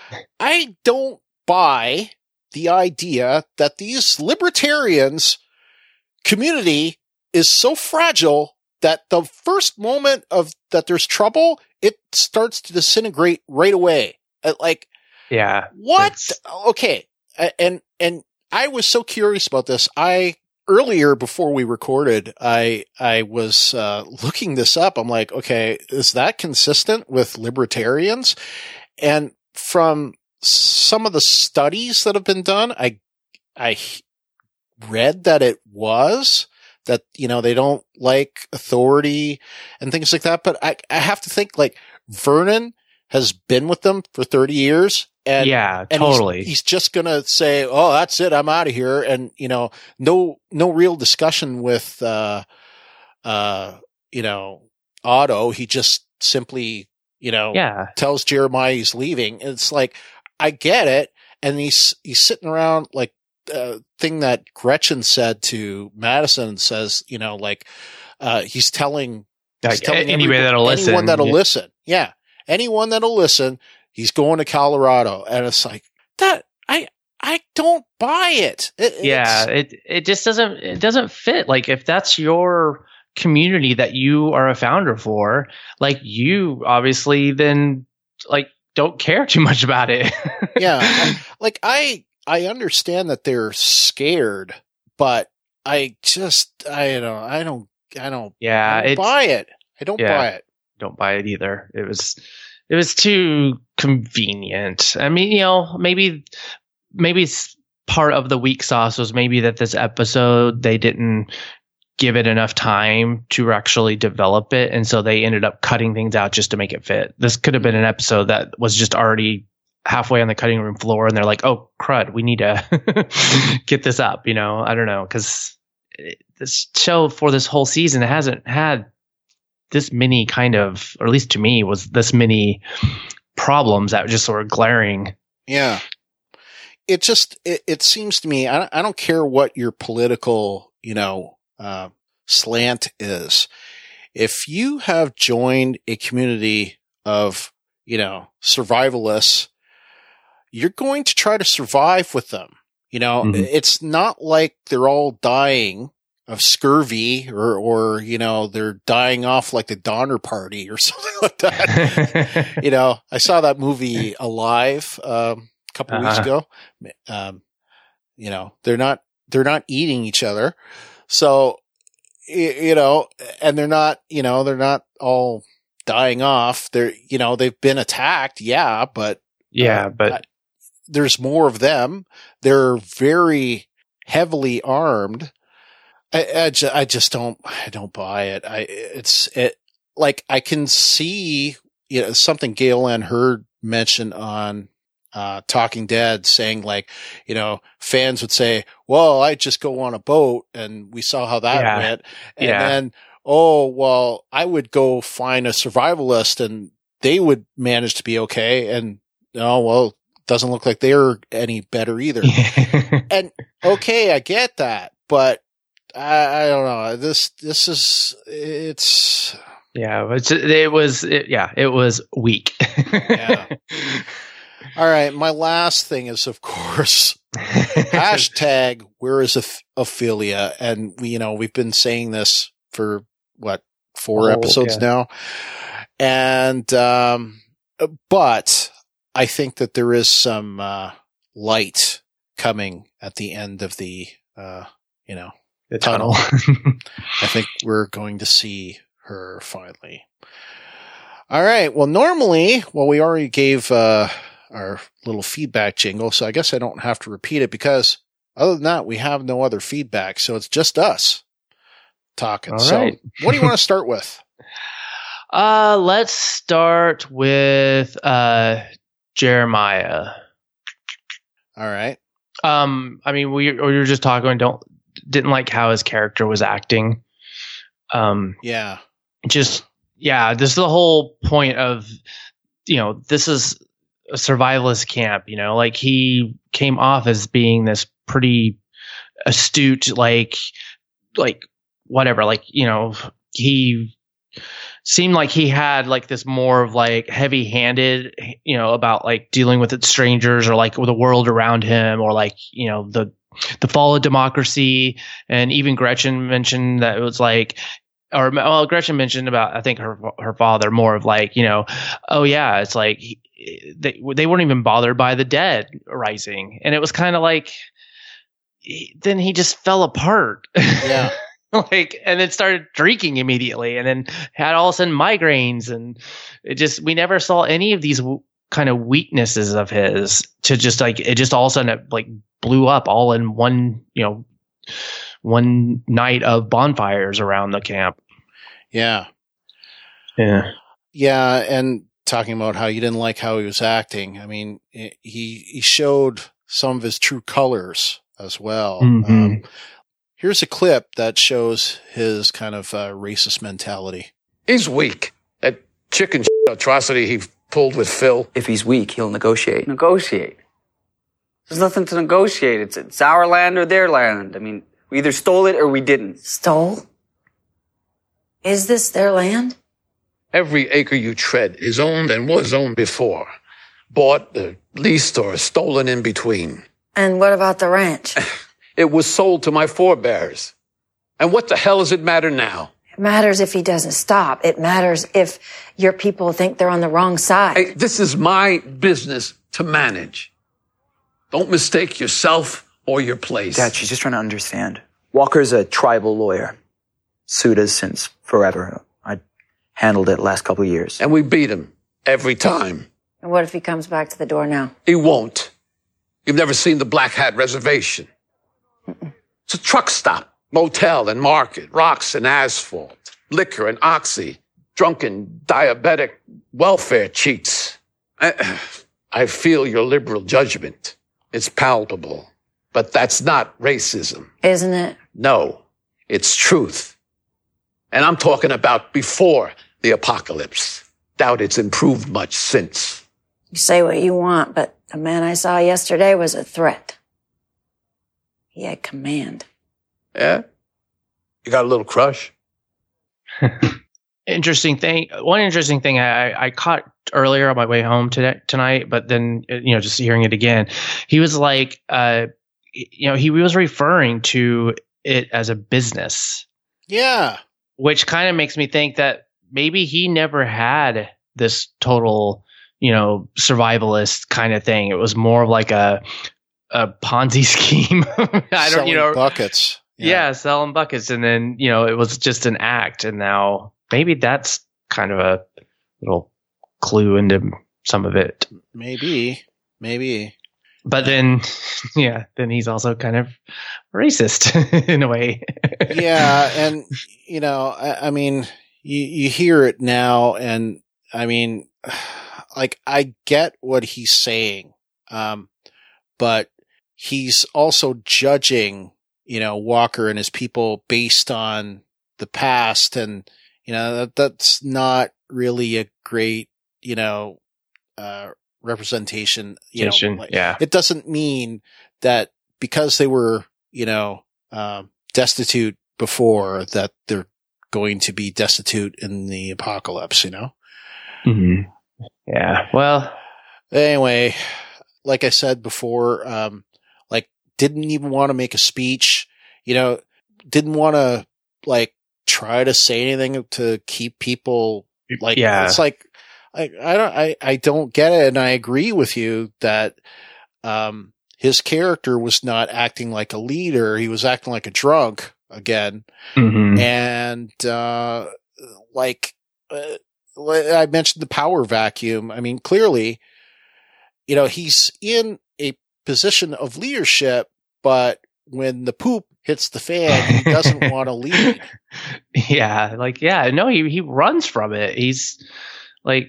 I don't buy the idea that these libertarians community is so fragile that the first moment of that there's trouble, it starts to disintegrate right away. Like,
yeah,
what? Okay. And, and I was so curious about this. I, earlier before we recorded, I, I was, uh, looking this up. I'm like, okay, is that consistent with libertarians? And from some of the studies that have been done, I, I read that it was that, you know, they don't like authority and things like that. But I, I have to think like Vernon has been with them for thirty years. And,
yeah,
and
totally.
He's, he's just going to say, oh, that's it. I'm out of here. And, you know, no, no real discussion with, uh, uh, you know, Otto. He just simply, you know,
yeah.
tells Jeremiah he's leaving. It's like, I get it. And he's, he's sitting around like, uh, thing that Gretchen said to Madison says, you know, like, uh, he's telling,
like
he's telling
anybody that'll listen.
Anyone that'll
yeah.
listen. Yeah. Anyone that'll listen. He's going to Colorado. And it's like that. I, I don't buy it. it
yeah. It, it just doesn't, it doesn't fit. Like if that's your community that you are a founder for, like you obviously then like don't care too much about it.
yeah. I, like I, I understand that they're scared, but I just, I don't, I don't, I don't,
yeah,
I don't buy it. I don't
yeah,
buy it.
Don't buy it either. It was, it was too convenient. I mean, you know, maybe, maybe part of the weak sauce was maybe that this episode, they didn't give it enough time to actually develop it. And so they ended up cutting things out just to make it fit. This could have been an episode that was just already halfway on the cutting room floor and they're like, oh crud, we need to get this up. You know, I don't know. Cause this show for this whole season, it hasn't had this many kind of, or at least to me was this many problems that were just sort of glaring.
Yeah. It just, it, it seems to me, I, I don't care what your political, you know, uh, slant is. If you have joined a community of, you know, survivalists, you're going to try to survive with them. You know, mm-hmm. It's not like they're all dying of scurvy or, or, you know, they're dying off like the Donner Party or something like that. You know, I saw that movie Alive, um, a couple uh-huh. weeks ago. Um, you know, they're not, they're not eating each other. So, you know, and they're not, you know, they're not all dying off. They're, you know, they've been attacked. Yeah. But,
yeah,
uh,
but
I, there's more of them. They're very heavily armed. I, I, ju- I just don't, I don't buy it. I, it's, it, like, I can see, you know, something Gale Ann Hurd mentioned on, uh, Talking Dead, saying like, you know, fans would say, well, I just go on a boat, and we saw how that
yeah.
went. And
yeah.
then, oh, well, I would go find a survivalist and they would manage to be okay. And, oh, well, doesn't look like they're any better either. And okay, I get that, but I, I don't know. This, this is, it's.
Yeah, it's, it was, it, yeah, it was weak.
Yeah. All right. My last thing is, of course, hashtag where is Oph- Ophelia? And we, you know, we've been saying this for what, four oh, episodes yeah. now. And, um, but I think that there is some, uh, light coming at the end of the, uh, you know,
the tunnel.
tunnel. I think we're going to see her finally. All right. Well, normally, well, we already gave, uh, our little feedback jingle, so I guess I don't have to repeat it, because other than that, we have no other feedback. So it's just us talking.
All
so
right.
What do you want to start with?
Uh, let's start with, uh, Jeremiah.
All right.
Um, I mean, we, we were just talking, don't, didn't like how his character was acting. Um,
yeah.
Just, yeah, this is the whole point of, you know, this is a survivalist camp, you know, like he came off as being this pretty astute, like, like whatever, like, you know, he seemed like he had like this more of like heavy handed, you know, about like dealing with strangers or like with the world around him, or like, you know, the, the fall of democracy. And even Gretchen mentioned that it was like, or well, Gretchen mentioned about, I think her, her father more of like, you know, oh yeah, it's like they, they weren't even bothered by the dead rising. And it was kind of like, then he just fell apart.
Yeah.
Like, and then started drinking immediately, and then had all of a sudden migraines, and it just, we never saw any of these w- kind of weaknesses of his to just like, it just all of a sudden it like blew up all in one, you know, one night of bonfires around the camp.
Yeah.
Yeah.
Yeah. And talking about how you didn't like how he was acting. I mean, he, he showed some of his true colors as well.
Mm-hmm.
Um, here's a clip that shows his kind of uh, racist mentality.
He's weak. That chicken shit atrocity he pulled with Phil.
If he's weak, he'll negotiate.
Negotiate? There's nothing to negotiate. It's, it's our land or their land. I mean, we either stole it or we didn't.
Stole? Is this their land?
Every acre you tread is owned and was owned before. Bought, uh, leased, or stolen in between.
And what about the ranch?
It was sold to my forebears. And what the hell does it matter now?
It matters if he doesn't stop. It matters if your people think they're on the wrong side.
Hey, this is my business to manage. Don't mistake yourself or your place.
Dad, she's just trying to understand. Walker's a tribal lawyer. Sued us since forever. I handled it the last couple of years.
And we beat him every time.
And what if he comes back to the door now?
He won't. You've never seen the Black Hat Reservation. Mm-mm. It's a truck stop, motel and market, rocks and asphalt, liquor and oxy, drunken, diabetic welfare cheats. I, I feel your liberal judgment. It's palpable. But that's not racism.
Isn't it?
No, it's truth. And I'm talking about before the apocalypse. Doubt it's improved much since.
You say what you want, but the man I saw yesterday was a threat. He had command.
Yeah? You got a little crush?
Interesting thing. One interesting thing I, I caught earlier on my way home today, tonight, but then, you know, just hearing it again, he was like, uh, you know, he was referring to it as a business.
Yeah.
Which kind of makes me think that maybe he never had this total, you know, survivalist kind of thing. It was more of like a, a Ponzi scheme. I don't,
Selling
you know,
buckets.
Yeah.
Yeah.
yeah, selling buckets. And then, you know, it was just an act. And now maybe that's kind of a little clue into some of it.
Maybe. Maybe.
But then, yeah, then he's also kind of racist in a way.
Yeah. And, you know, I, I mean, you, you hear it now, and I mean, like, I get what he's saying. Um, but he's also judging, you know, Walker and his people based on the past. And, you know, that, that's not really a great, you know, uh, representation, you know, like,
yeah.
It doesn't mean that because they were, you know, um, destitute before, that they're going to be destitute in the apocalypse, you know?
Mm-hmm. Yeah. Well,
anyway, like I said before, um, like didn't even want to make a speech, you know, didn't want to like try to say anything to keep people like,
yeah.
It's like, I, I don't, I, I don't get it. And I agree with you that, um, his character was not acting like a leader. He was acting like a drunk again.
Mm-hmm.
And, uh, like, uh, I mentioned the power vacuum. I mean, clearly, you know, he's in a position of leadership, but when the poop hits the fan, he doesn't want to lead.
Yeah. Like, yeah, no, he, he runs from it. He's like,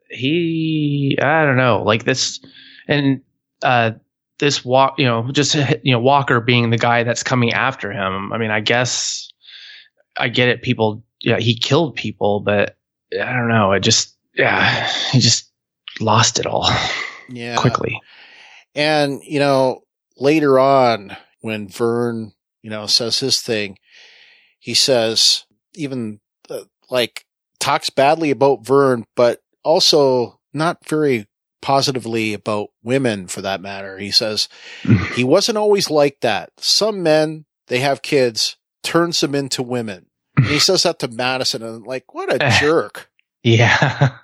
he, I don't know, like this, and, uh, this walk, you know, just, you know, Walker being the guy that's coming after him. I mean, I guess I get it. People, yeah, he killed people, but I don't know. I just, yeah, he just lost it all.
Yeah.
Quickly.
And, you know, later on when Vern, you know, says his thing, he says, even uh, like talks badly about Vern, but also not very positively about women for that matter. He says he wasn't always like that. Some men, they have kids, turns them into women. And he says that to Madison, and I'm like, what a jerk.
Yeah.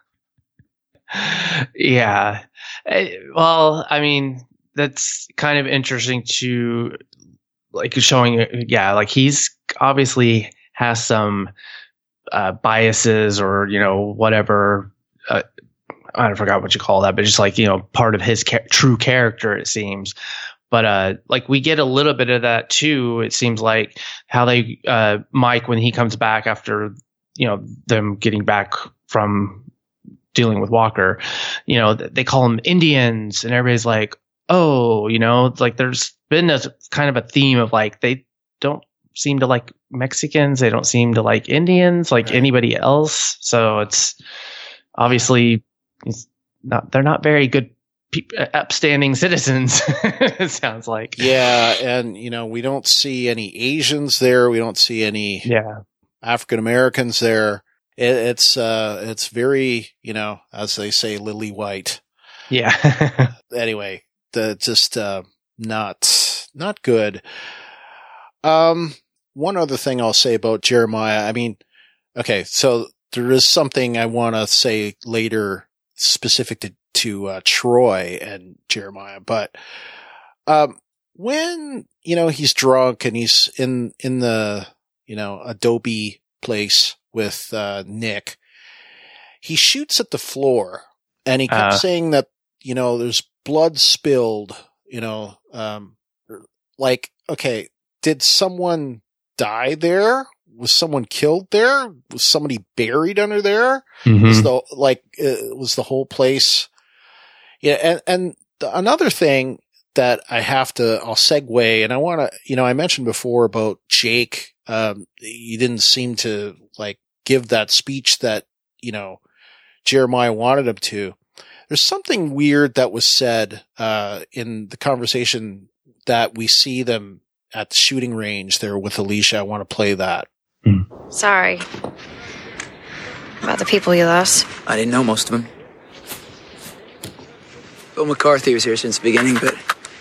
Yeah. Well, I mean, that's kind of interesting to like showing, yeah, like he's obviously has some uh, biases or, you know, whatever. Uh, I forgot what you call that, but just like, you know, part of his ca- true character, it seems. But, uh, like we get a little bit of that too. It seems like how they, uh, Mike, when he comes back after, you know, them getting back from dealing with Walker, you know, they call them Indians, and everybody's like, oh, you know, like there's been a kind of a theme of like, they don't seem to like Mexicans. They don't seem to like Indians, like anybody else. So it's obviously it's not, they're not very good, pe- upstanding citizens. It sounds like.
Yeah. And, you know, we don't see any Asians there. We don't see any
yeah.
African Americans there. It, it's, uh, it's very, you know, as they say, lily white.
Yeah.
Anyway, the, just, uh, not, not good. Um, one other thing I'll say about Jeremiah. I mean, okay, so there is something I want to say later specific to, to, uh, Troy and Jeremiah, but, um, when, you know, he's drunk and he's in, in the, you know, Adobe place with, uh, Nick, he shoots at the floor and he kept
uh,
saying that, you know, there's blood spilled, you know, um, like, okay, did someone die there? Was someone killed there? Was somebody buried under there?
mm-hmm.
Was the, like, uh, was the whole place? Yeah. And, and the, another thing that I have to, I'll segue, and I want to, you know, I mentioned before about Jake. Um, he didn't seem to like give that speech that, you know, Jeremiah wanted him to. There's something weird that was said, uh, in the conversation that we see them at the shooting range there with Alicia. I want to play that.
Sorry about the people you lost.
I didn't know most of them. Bill McCarthy was here since the beginning, but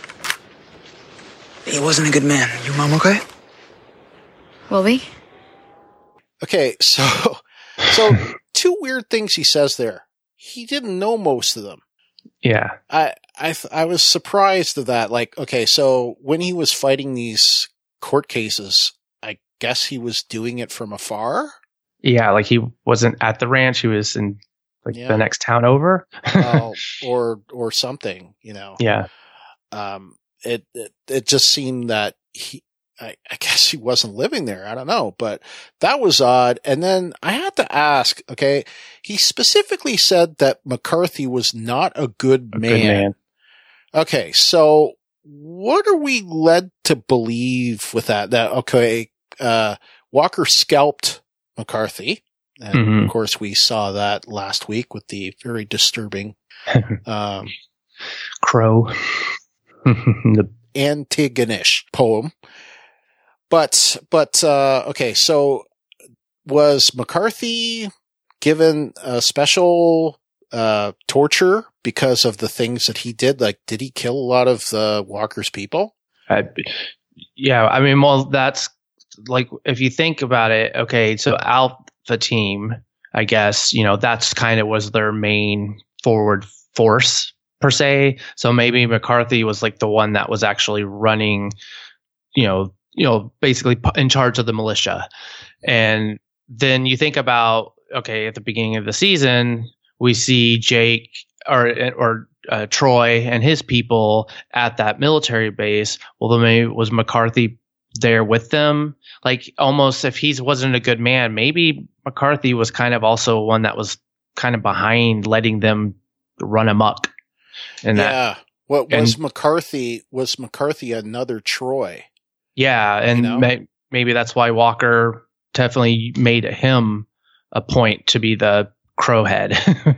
he wasn't a good man. Your mom okay?
Will we?
Okay, so so two weird things he says there. He didn't know most of them.
Yeah.
I I I was surprised of that. Like, okay, so when he was fighting these court cases, I guess he was doing it from afar?
Yeah, like he wasn't at the ranch, he was in like
Yeah.
the next town over.
uh, or or something, you know.
Yeah.
Um it, it it just seemed that he I, I guess he wasn't living there. I don't know, but that was odd. And then I had to ask, okay, he specifically said that McCarthy was not a good
A
man.
good man.
Okay, so what are we led to believe with that? That, okay, uh, Walker scalped McCarthy. And
Mhm.
of course we saw that last week with the very disturbing, um,
Crow. the
Antigonish poem. But, but, uh, okay, so was McCarthy given a special, uh, torture because of the things that he did? Like, did he kill a lot of the Walker's people?
I, yeah, I mean, well, that's like, if you think about it, okay, so Alpha Team, I guess, you know, that's kind of was their main forward force per se. So maybe McCarthy was like the one that was actually running, you know, you know, basically in charge of the militia. And then you think about, okay, at the beginning of the season, we see Jake or, or, uh, Troy and his people at that military base. Well, then maybe was McCarthy there with them? Like almost if he wasn't a good man, maybe McCarthy was kind of also one that was kind of behind letting them run amok. And
yeah.
that,
What was
and-
McCarthy? Was McCarthy another Troy?
yeah. And
You know?
may, maybe that's why Walker definitely made him a point to be the crow head.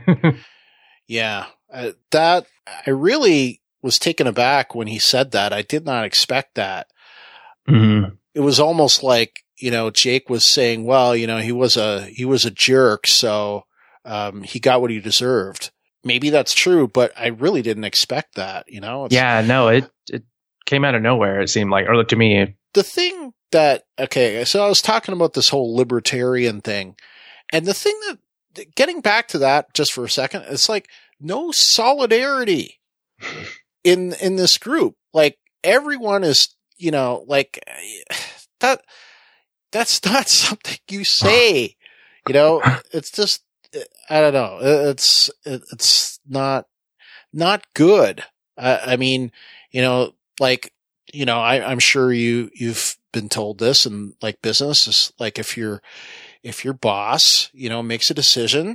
Yeah. Uh, that, I really was taken aback when he said that. I did not expect that.
Mhm.
It was almost like, you know, Jake was saying, well, you know, he was a, he was a jerk. So, um, he got what he deserved. Maybe that's true, but I really didn't expect that, you know? It's,
Yeah, no, it, it came out of nowhere. It seemed like, or to me,
the thing that, okay, so I was talking about this whole libertarian thing, and the thing that, getting back to that just for a second, it's like no solidarity in, in this group. Like everyone is, you know, like that, that's not something you say, you know, it's just, I don't know. It's, it's not, not good. I, I mean, you know, like, you know, I, I'm sure you, you've been told this in like business is like if you're, if your boss, you know, makes a decision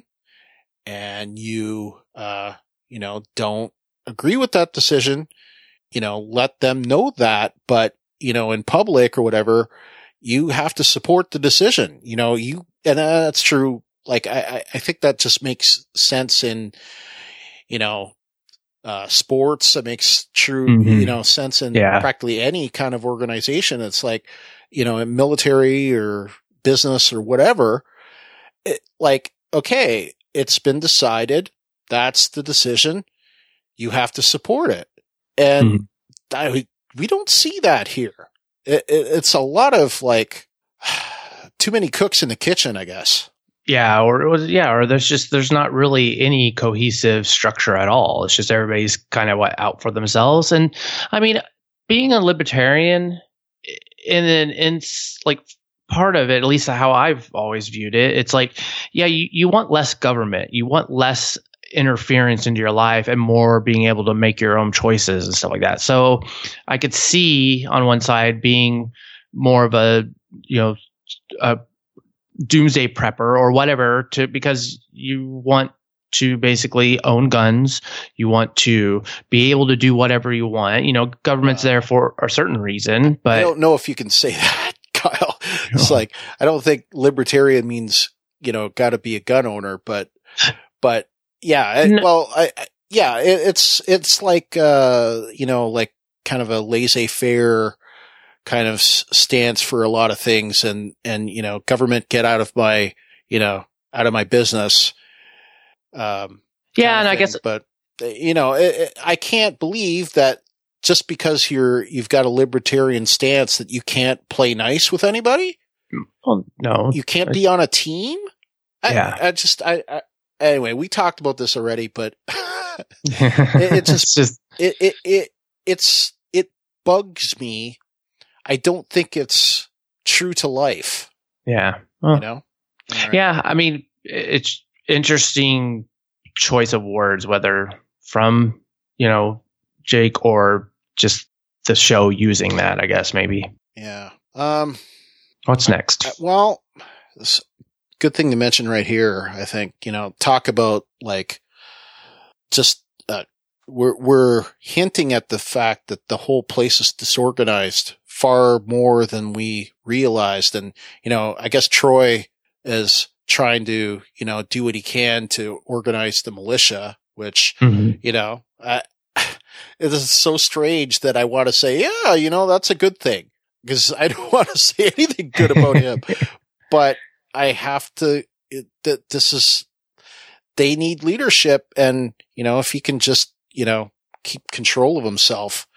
and you, uh, you know, don't agree with that decision, you know, let them know that, but, you know, in public or whatever, you have to support the decision, you know, you, and uh, that's true. Like, I, I think that just makes sense in, you know, uh, sports. It makes true,
Mhm.
you know, sense in
Yeah.
practically any kind of organization. It's like, you know, in military or business or whatever, it, like, okay, it's been decided. That's the decision. You have to support it. And I, we don't see that here. It, it, it's a lot of like too many cooks in the kitchen, I guess.
yeah, or it was, yeah, or there's just, there's not really any cohesive structure at all. It's just everybody's kind of what out for themselves. And I mean, being a libertarian in an, in like part of it, at least how I've always viewed it, it's like, yeah, you, you want less government, you want less interference into your life and more being able to make your own choices and stuff like that. So I could see on one side being more of a, you know, a doomsday prepper or whatever to, because you want to basically own guns. You want to be able to do whatever you want. You know, government's there for a certain reason, but
I don't know if you can say that, Kyle. It's like, I don't think libertarian means, you know, got to be a gun owner, but, but yeah, it,
No.
well, I, I yeah, it, it's, it's like, uh, you know, like kind of a laissez-faire kind of s- stance for a lot of things. And, and, you know, government get out of my, you know, out of my business. Um,
yeah,
kind of
and I
thing.
guess
but you know, it, it, I can't believe that just because you're, you've got a libertarian stance that you can't play nice with anybody.
Well, no,
you can't be on a team. I,
yeah.
I just, I, I, anyway, we talked about this already, but it, it just,
it's just,
it, it, it, it's, it bugs me. I don't think it's true to life.
Yeah. Well,
you know? Right.
Yeah. I mean, it's interesting choice of words, whether from, you know, Jake or just the show using that, I guess, maybe.
Yeah. Um,
What's next?
Uh, well, this good thing to mention right here, I think, you know, talk about like just, uh, we're, we're hinting at the fact that the whole place is disorganized far more than we realized. And, you know, I guess Troy is trying to, you know, do what he can to organize the militia, which,
mm-hmm.
you know, I, it is so strange that I want to say, yeah, you know, that's a good thing. Because I don't want to say anything good about him, but I have to, it, th- this is, they need leadership. And, you know, if he can just, you know, keep control of himself,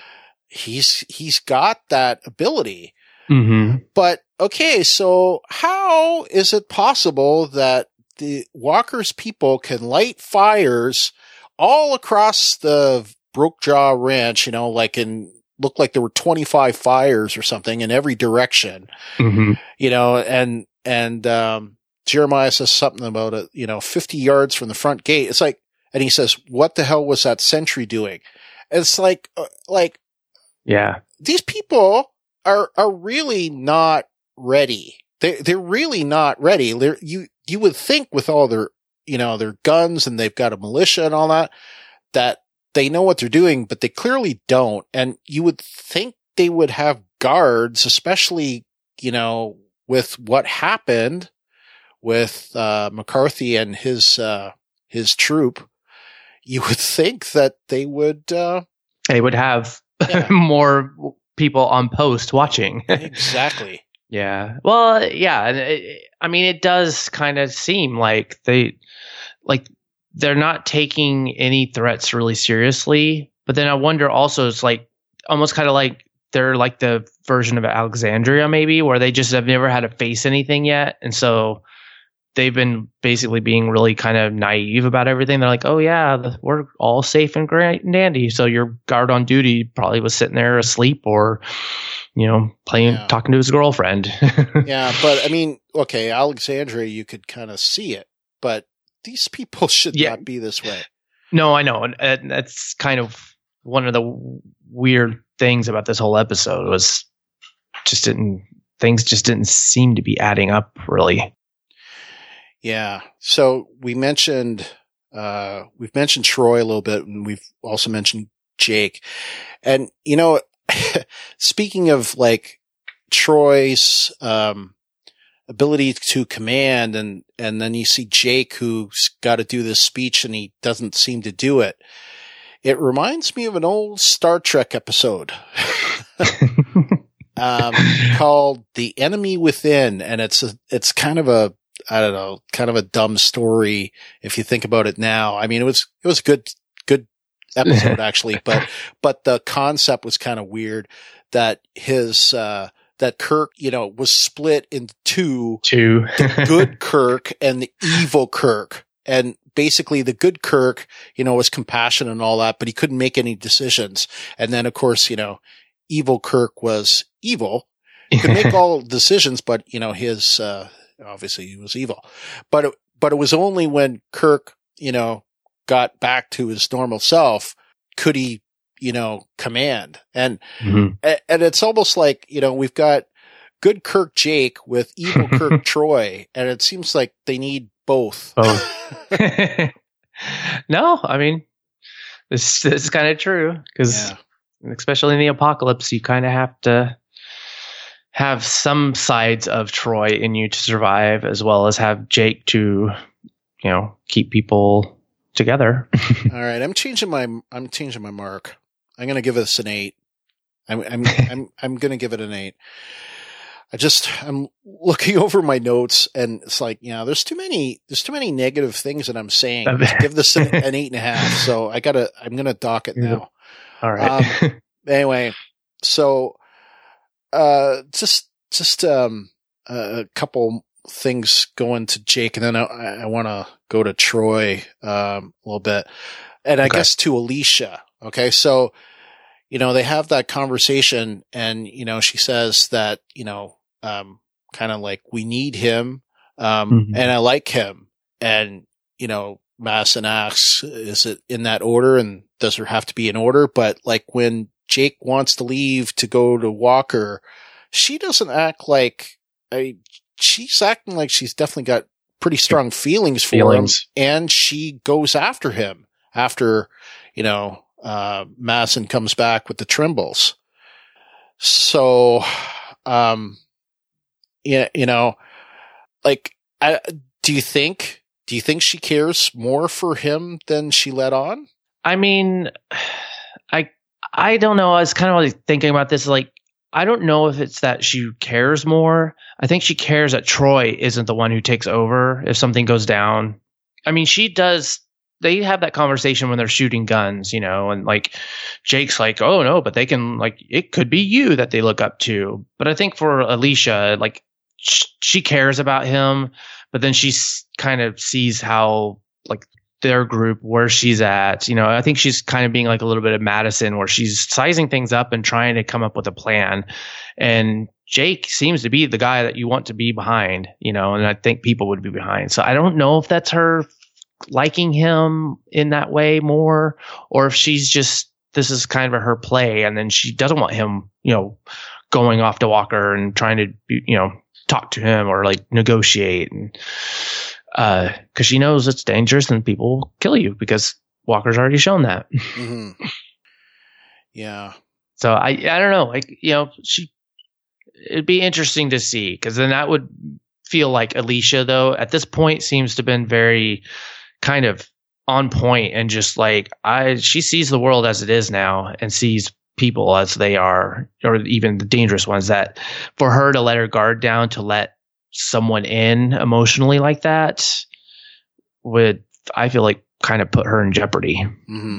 he's, he's got that ability.
Mm-hmm.
But okay, so how is it possible that the Walker's people can light fires all across the Brokejaw Ranch, you know, like in, looked like there were twenty-five fires or something in every direction,
mm-hmm.
you know, and, and, um, Jeremiah says something about it, you know, fifty yards from the front gate. It's like, and he says, what the hell was that sentry doing? It's like, uh, like,
yeah,
these people are, are really not ready. They, they're really not ready. They're, you, you would think with all their, you know, their guns and they've got a militia and all that, that they know what they're doing, but they clearly don't. And you would think they would have guards, especially, you know, with what happened with, uh, McCarthy and his, uh, his troop. You would think that they would, uh,
they would have
yeah.
more people on post watching.
Exactly.
Yeah. Well, yeah. And it, I mean, it does kind of seem like they, like, they're not taking any threats really seriously. But then I wonder also, it's like almost kind of like they're like the version of Alexandria, maybe, where they just have never had to face anything yet. And so they've been basically being really kind of naive about everything. They're like, oh, yeah, we're all safe and great and dandy. So your guard on duty probably was sitting there asleep or, you know, playing, yeah. talking to his girlfriend.
Yeah. But I mean, okay, Alexandria, you could kind of see it, but these people should yeah. not be this way.
No, I know. And, and that's kind of one of the w- weird things about this whole episode was just didn't, things just didn't seem to be adding up really.
Yeah. So we mentioned, uh, we've mentioned Troy a little bit, and we've also mentioned Jake. And, you know, speaking of like Troy's, um, ability to command, and, and then you see Jake who's got to do this speech and he doesn't seem to do it. It reminds me of an old Star Trek episode um, called The Enemy Within. And it's a, it's kind of a, I don't know, kind of a dumb story if you think about it now. I mean, it was, it was a good, good episode actually, but, but the concept was kind of weird that his, uh, that Kirk, you know, was split into two,
two.
the good Kirk and the evil Kirk. And basically the good Kirk, you know, was compassionate and all that, but he couldn't make any decisions. And then of course, you know, evil Kirk was evil, could make all decisions, but you know, his, uh, obviously he was evil, but, it, but it was only when Kirk, you know, got back to his normal self, could he, you know, command. And, mm-hmm. and it's almost like, you know, we've got good Kirk Jake with evil Kirk Troy, and it seems like they need both.
Oh. No, I mean, this, this is kind of true, because yeah. especially in the apocalypse, you kind of have to have some sides of Troy in you to survive, as well as have Jake to, you know, keep people together.
All right, I'm changing my I'm changing my mark. I'm going to give this an eight. I'm I'm I'm I'm going to give it an eight. I just, I'm looking over my notes and it's like, you know, there's too many, there's too many negative things that I'm saying. Give this an, an eight and a half. So I gotta, I'm going to dock it now.
All right.
Um, anyway, so, uh, just, just, um, a couple things going to Jake, and then I, I want to go to Troy, um, a little bit, and I okay. guess to Alicia. Okay. So, you know, they have that conversation and, you know, she says that, you know, um, kind of like, we need him. Um, mm-hmm. and I like him. And, you know, Madison asks, is it in that order? And does there have to be an order? But like when Jake wants to leave to go to Walker, she doesn't act like, I, she's acting like she's definitely got pretty strong feelings for feelings. him. And she goes after him after, you know, uh, Madison comes back with the Trimbles. So, um, yeah, you know, like, I, do you think, do you think she cares more for him than she let on?
I mean, I, I don't know. I was kind of like thinking about this. Like, I don't know if it's that she cares more. I think she cares that Troy isn't the one who takes over if something goes down. I mean, she does. They have that conversation when they're shooting guns, you know, and like Jake's like, oh no, but they can, like, it could be you that they look up to. But I think for Alicia, like, sh- she cares about him, but then she s- kind of sees how, like, their group, where she's at, you know, I think she's kind of being like a little bit of Madison, where she's sizing things up and trying to come up with a plan. And Jake seems to be the guy that you want to be behind, you know, and I think people would be behind. So I don't know if that's her liking him in that way more, or if she's just, this is kind of her play, and then she doesn't want him, you know, going off to Walker and trying to, you know, talk to him or like negotiate, and uh because she knows it's dangerous and people will kill you, because Walker's already shown that.
Mm-hmm. Yeah.
So I I don't know, like, you know, she, it'd be interesting to see, because then that would feel like Alicia, though, at this point seems to have been very kind of on point, and just like, I she sees the world as it is now and sees people as they are, or even the dangerous ones, that for her to let her guard down, to let someone in emotionally like that, would, I feel like, kind of put her in jeopardy.
Mm-hmm.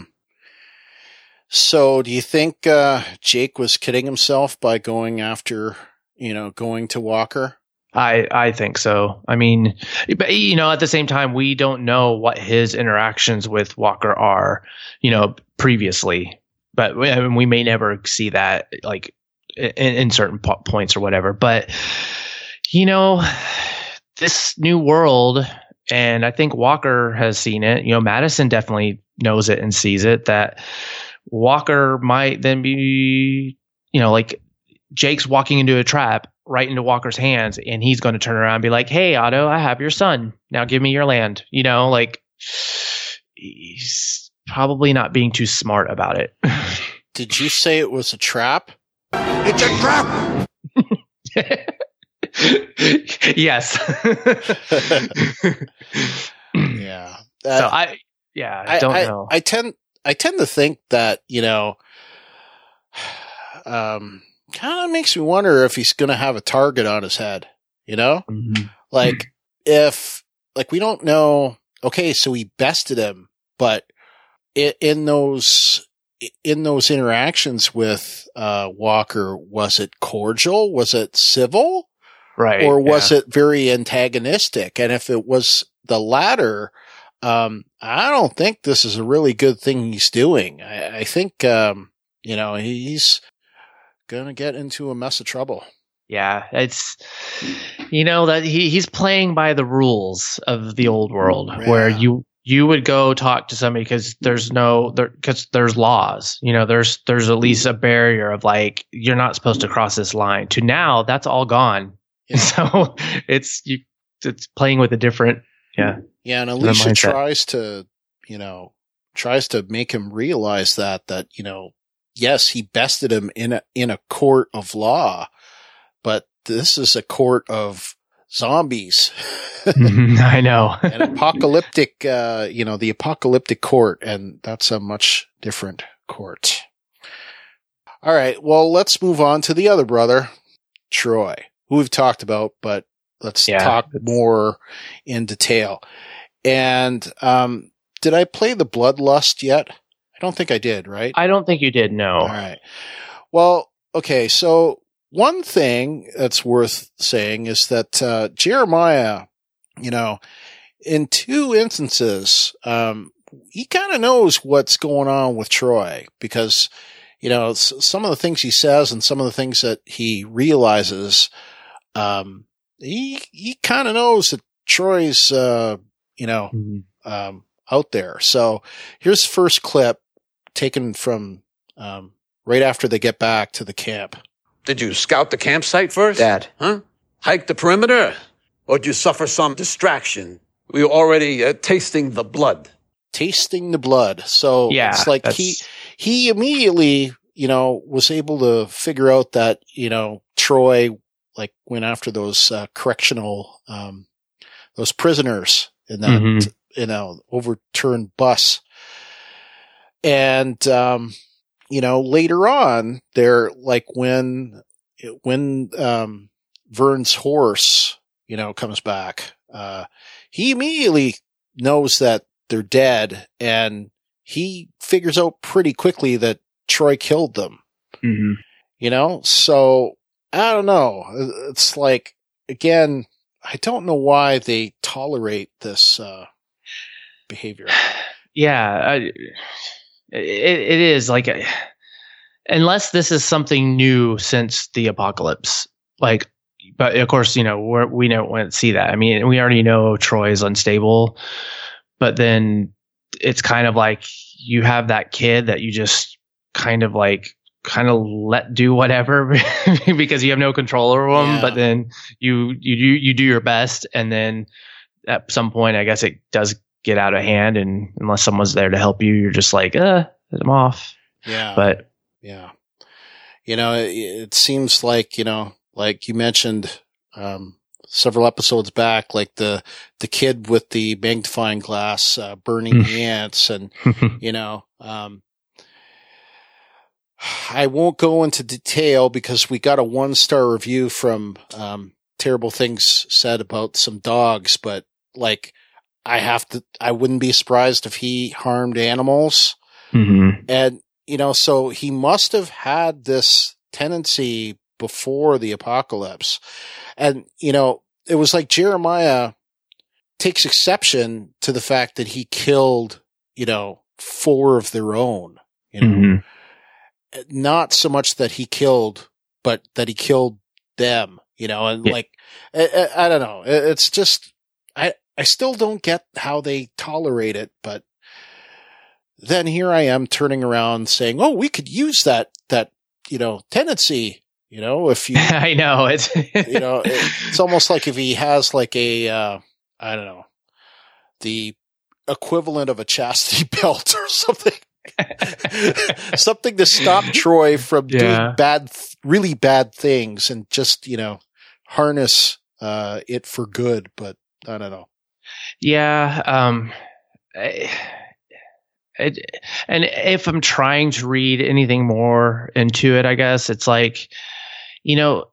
So do you think uh, Jake was kidding himself by going after, you know, going to Walker?
I, I think so. I mean, but, you know, at the same time, we don't know what his interactions with Walker are, you know, previously, but we, I mean, we may never see that, like, in, in certain po- points or whatever. But, you know, this new world, and I think Walker has seen it, you know, Madison definitely knows it and sees it, that Walker might then be, you know, like, Jake's walking into a trap right into Walker's hands, and he's going to turn around and be like, hey, Otto, I have your son. Now give me your land. You know, like, he's probably not being too smart about it.
Did you say it was a trap?
It's a trap!
Yes.
Yeah. Uh,
so I, yeah, I don't
I,
know.
I, I tend, I tend to think that, you know, um, kind of makes me wonder if he's going to have a target on his head, you know?
Mm-hmm.
Like, if, like, we don't know, okay, so he bested him, but in, in those, in those interactions with, uh, Walker, was it cordial? Was it civil?
Right.
Or was
yeah.
it very antagonistic? And if it was the latter, um, I don't think this is a really good thing he's doing. I, I think, um, you know, he's gonna get into a mess of trouble.
Yeah, it's, you know, that he, he's playing by the rules of the old world, yeah. where you you would go talk to somebody because there's no there because there's laws. You know, there's there's at least a barrier of like, you're not supposed to cross this line. To now, that's all gone. Yeah. So it's you it's playing with a different yeah
yeah. And Alicia tries to you know tries to make him realize that that you know. Yes, he bested him in a, in a court of law, but this is a court of zombies.
I know.
An apocalyptic, uh, you know, the apocalyptic court, and that's a much different court. All right. Well, let's move on to the other brother, Troy, who we've talked about, but let's
Yeah.
talk more in detail. And um, did I play the Bloodlust yet? I don't think I did, right?
I don't think you did. No.
All right. Well, okay. So one thing that's worth saying is that uh, Jeremiah, you know, in two instances, um, he kind of knows what's going on with Troy because, you know, s- some of the things he says and some of the things that he realizes, um, he he kind of knows that Troy's, uh, you know,
Mhm.
um, out there. So here's the first clip taken from um, right after they get back to the camp.
Did you scout the campsite first?
Dad.
Huh? Hike the perimeter? Or did you suffer some distraction? We were already uh, tasting the blood.
Tasting the blood. So
Yeah,
it's like
that's-
he he immediately, you know, was able to figure out that, you know, Troy like went after those uh, correctional um those prisoners in that
Mhm.
you know overturned bus. And um you know, later on they're like when when um Vern's horse, you know, comes back, uh he immediately knows that they're dead, and he figures out pretty quickly that Troy killed them,
Mhm.
you know? So, I don't know. It's like, again, I don't know why they tolerate this, uh, behavior.
Yeah. I, it, it is like, a, unless this is something new since the apocalypse, like, but of course, you know, we're, we don't see that. I mean, we already know Troy is unstable, but then it's kind of like you have that kid that you just kind of like, kind of let do whatever because you have no control over them,
Yeah.
but then you, you do, you do your best. And then at some point, I guess it does get out of hand. And unless someone's there to help you, you're just like, uh, I'm off.
Yeah.
But
Yeah. You know, it, it seems like, you know, like you mentioned, um, several episodes back, like the, the kid with the magnifying glass, uh, burning the ants and, you know, um, I won't go into detail because we got a one star review from, um, Terrible Things Said about some dogs, but like, I have to, I wouldn't be surprised if he harmed animals.
Mhm.
And, you know, so he must have had this tendency before the apocalypse. And, you know, it was like Jeremiah takes exception to the fact that he killed, you know, four of their own, you know,
Mhm.
not so much that he killed, but that he killed them, you know, and
Yeah.
like, I, I, I don't know. It- It's just, I, I still don't get how they tolerate it, but then here I am turning around saying, oh, we could use that, that, you know, tendency, you know, if you,
I know it's,
you know, it, it's almost like if he has like a, uh, I don't know, the equivalent of a chastity belt or something, something to stop Troy from
Yeah.
doing bad, really bad things and just, you know, harness, uh, it for good. But I don't know.
yeah. Um, I, it, and if I'm trying to read anything more into it, I guess it's like, you know,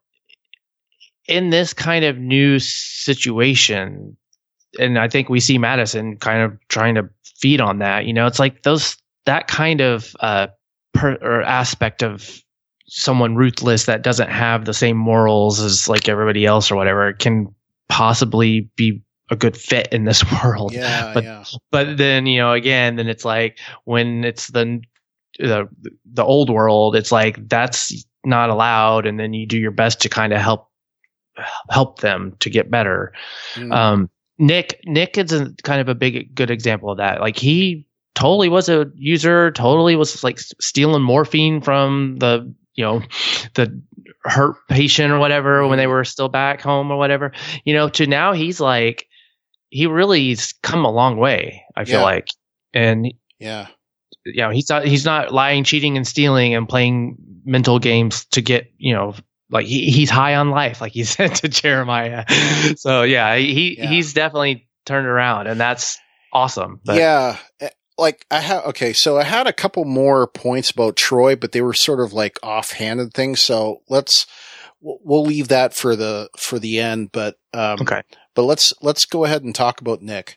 in this kind of new situation, and I think we see Madison kind of trying to feed on that, you know, it's like those, that kind of, uh, per, or aspect of someone ruthless that doesn't have the same morals as like everybody else or whatever can possibly be a good fit in this world.
Yeah.
But
yeah.
but then, you know, again, then it's like when it's the the the old world, it's like that's not allowed, and then you do your best to kind of help help them to get better.
Mm.
Um, Nick Nick is a, kind of a big good example of that. Like he totally was a user, totally was like stealing morphine from the you know the hurt patient or whatever when they were still back home or whatever. You know, to now he's like. He really's come a long way, I feel
Yeah.
like. And,
Yeah.
you know, he's not, he's not lying, cheating, and stealing and playing mental games to get, you know, like he, he's high on life, like he said to Jeremiah. So yeah, he,
Yeah.
he's definitely turned around, and that's awesome. But,
yeah. Like I had, okay, so I had a couple more points about Troy, but they were sort of like offhanded things. So let's, we'll, we'll leave that for the for the end. But um,
Okay.
But let's let's go ahead and talk about Nick.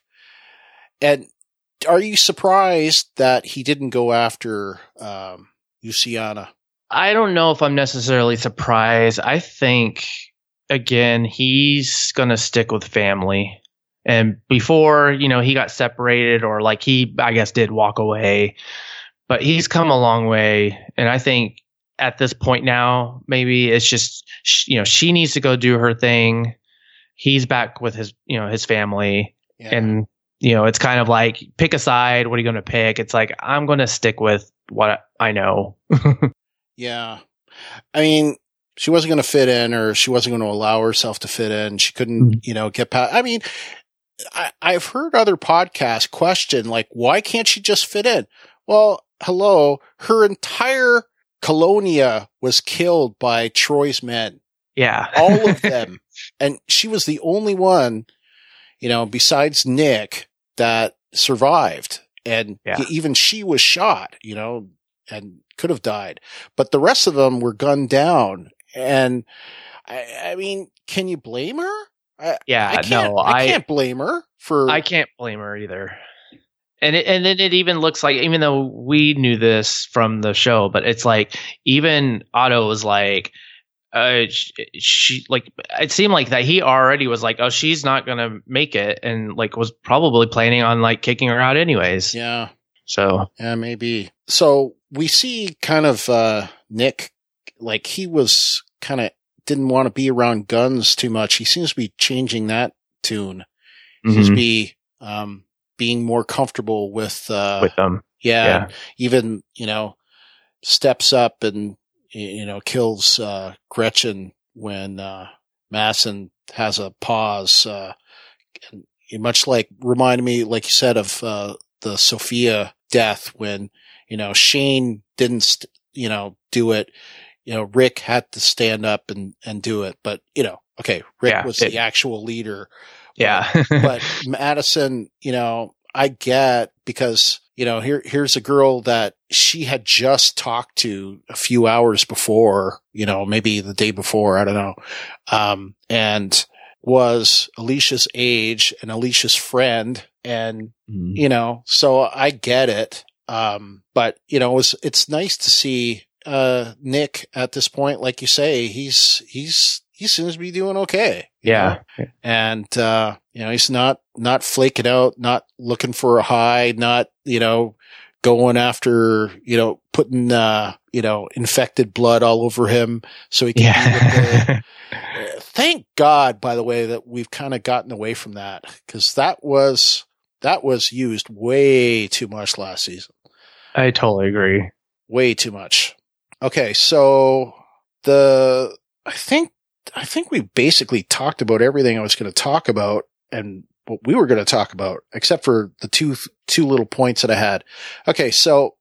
And are you surprised that he didn't go after um, Luciana?
I don't know if I'm necessarily surprised. I think, again, he's going to stick with family. And before, you know, he got separated or like he, I guess, did walk away. But he's come a long way. And I think at this point now, maybe it's just, you know, she needs to go do her thing. He's back with his, you know, his family.
Yeah.
And, you know, it's kind of like, pick a side. What are you going to pick? It's like, I'm going to stick with what I know.
Yeah. I mean, she wasn't going to fit in, or she wasn't going to allow herself to fit in. She couldn't, mm-hmm. you know, get past. I mean, I, I've heard other podcasts question, like, why can't she just fit in? Well, hello, her entire colonia was killed by Troy's men.
Yeah.
All of them. And she was the only one, you know, besides Nick, that survived. And
yeah.
even she was shot, you know, and could have died. But the rest of them were gunned down. And I, I mean, can you blame her? I,
yeah,
I
no,
I,
I
can't blame her for.
I can't blame her either. And it, and then it even looks like, even though we knew this from the show, but it's like even Otto was like, uh, she, she like it seemed like that he already was like, oh, she's not gonna make it, and like was probably planning on like kicking her out anyways.
Yeah.
So
yeah, maybe. So we see kind of uh, Nick, like he was kind of didn't want to be around guns too much. He seems to be changing that tune. He
mm-hmm.
seems to be um, being more comfortable with uh,
with them.
Yeah,
yeah.
Even, you know, steps up and, you know, kills uh, Gretchen when uh, Madison has a pause. Uh, and much like, reminded me, like you said, of uh, the Sophia death when, you know, Shane didn't, st- you know, do it. You know, Rick had to stand up and, and do it. But, you know, okay, Rick
yeah,
was
it,
the actual leader.
Yeah.
But, but Madison, you know, I get, because, you know, here, here's a girl that she had just talked to a few hours before, you know, maybe the day before, I don't know. Um, and was Alicia's age and Alicia's friend. And, mm. you know, so I get it. Um, but, you know, it was, it's nice to see, uh, Nick at this point, like you say, he's, he's, he seems to be doing okay.
Yeah.
Know? And, uh, you know, he's not, not flaking out, not looking for a high, not, you know, going after, you know, putting, uh, you know, infected blood all over him so he can
yeah.
be with the, uh, thank God, by the way, that we've kind of gotten away from that, because that was, that was used way too much last season.
I totally agree.
Way too much. Okay. So the, I think, I think we basically talked about everything I was going to talk about and what we were going to talk about, except for the two, two little points that I had. Okay. So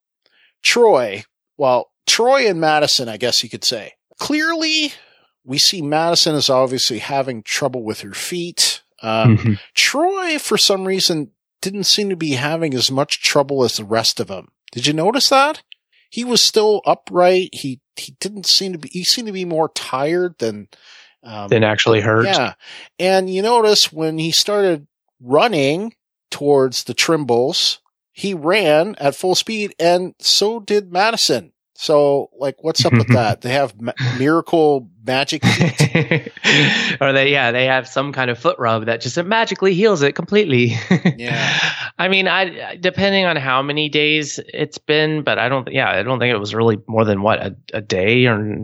Troy, well, Troy and Madison, I guess you could say. Clearly, we see Madison is obviously having trouble with her feet. Um, mm-hmm. Troy, for some reason, didn't seem to be having as much trouble as the rest of them. Did you notice that? He was still upright. He, he didn't seem to be, he seemed to be more tired than, um,
than actually hurt.
Yeah. And you notice when he started running towards the Trimbles, he ran at full speed, and so did Madison. So, like, what's up with that? They have ma- miracle magic feet?
Or they, yeah, they have some kind of foot rub that just magically heals it completely.
Yeah.
I mean, I, depending on how many days it's been, but I don't, yeah, I don't think it was really more than what, a, a day or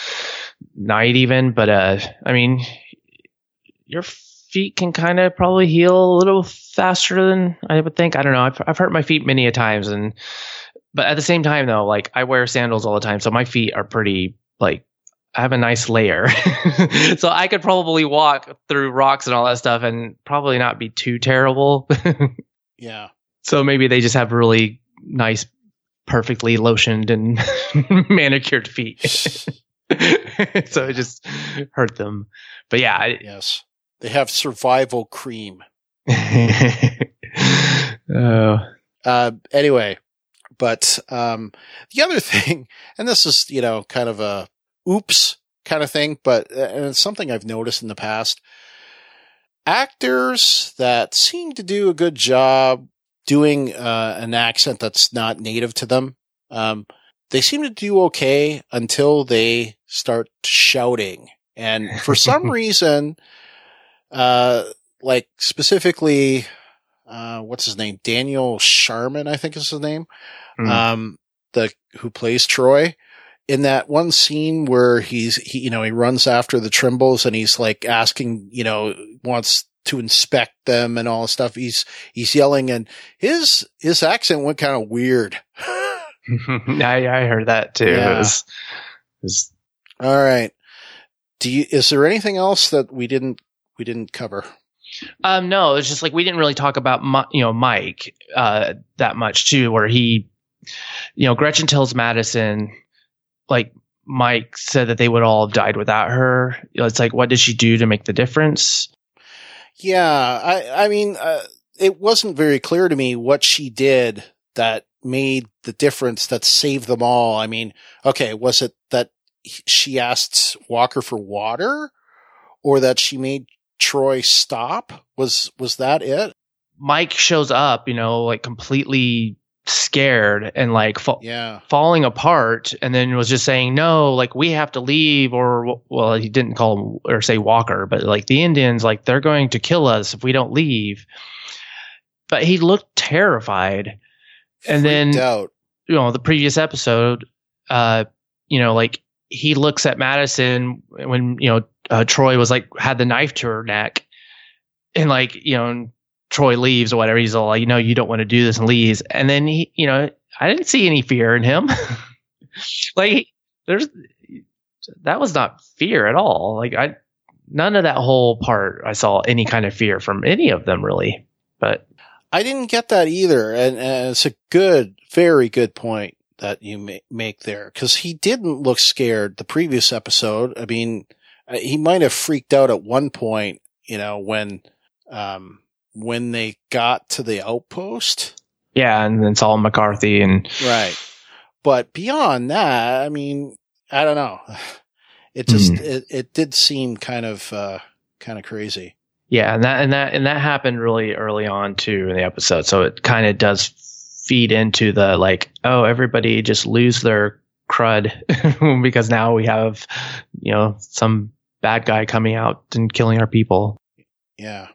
night even. But, uh, I mean, your feet can kind of probably heal a little faster than I would think. I don't know. I've, I've hurt my feet many a times, and, but at the same time, though, like, I wear sandals all the time, so my feet are pretty, like, I have a nice layer. So I could probably walk through rocks and all that stuff and probably not be too terrible.
Yeah.
So maybe they just have really nice, perfectly lotioned and manicured feet. So it just hurt them. But yeah. I,
yes. They have survival cream.
Oh.
Uh, anyway. But um, the other thing, and this is, you know, kind of a oops, kind of thing, but and it's something I've noticed in the past. Actors that seem to do a good job doing uh, an accent that's not native to them, um, they seem to do okay until they start shouting. And for some reason, uh, like specifically, uh, what's his name? Daniel Sharman, I think is his name. Mm. Um, the, who plays Troy in that one scene where he's, he, you know, he runs after the Trimbles and he's like asking, you know, wants to inspect them and all this stuff. He's, he's yelling and his, his accent went kind of weird.
I, I heard that too.
Yeah.
It was, it was...
All right. Do you, is there anything else that we didn't, we didn't cover?
Um, no, it's just like, we didn't really talk about, you know, Mike, uh, that much too, where he, you know, Gretchen tells Madison, like, Mike said that they would all have died without her. You know, it's like, what did she do to make the difference?
Yeah. I, I mean, uh, it wasn't very clear to me what she did that made the difference that saved them all. I mean, okay, was it that she asked Walker for water or that she made Troy stop? Was, was that it?
Mike shows up, you know, like completely scared and like fa-
yeah.
falling apart, and then was just saying, no, like we have to leave, or, well, he didn't call him or say Walker, but like the Indians, like they're going to kill us if we don't leave. But he looked terrified. And
Freaked
then,
out.
you know, the previous episode, uh, you know, like he looks at Madison when, you know, uh, Troy was like, had the knife to her neck, and like, you know, Troy leaves or whatever. He's all like, you know, you don't want to do this, and leaves. And then he, you know, I didn't see any fear in him. Like there's, that was not fear at all. Like I, none of that whole part, I saw any kind of fear from any of them really, but
I didn't get that either. And, and it's a good, very good point that you ma- make there, because he didn't look scared the previous episode. I mean, he might have freaked out at one point, you know, when, um, when they got to the outpost.
Yeah. And then saw McCarthy and
right. But beyond that, I mean, I don't know. It just, mm. it, it did seem kind of, uh, kind of crazy.
Yeah. And that, and that, and that happened really early on too in the episode. So it kind of does feed into the like, oh, everybody just lose their crud because now we have, you know, some bad guy coming out and killing our people.
Yeah.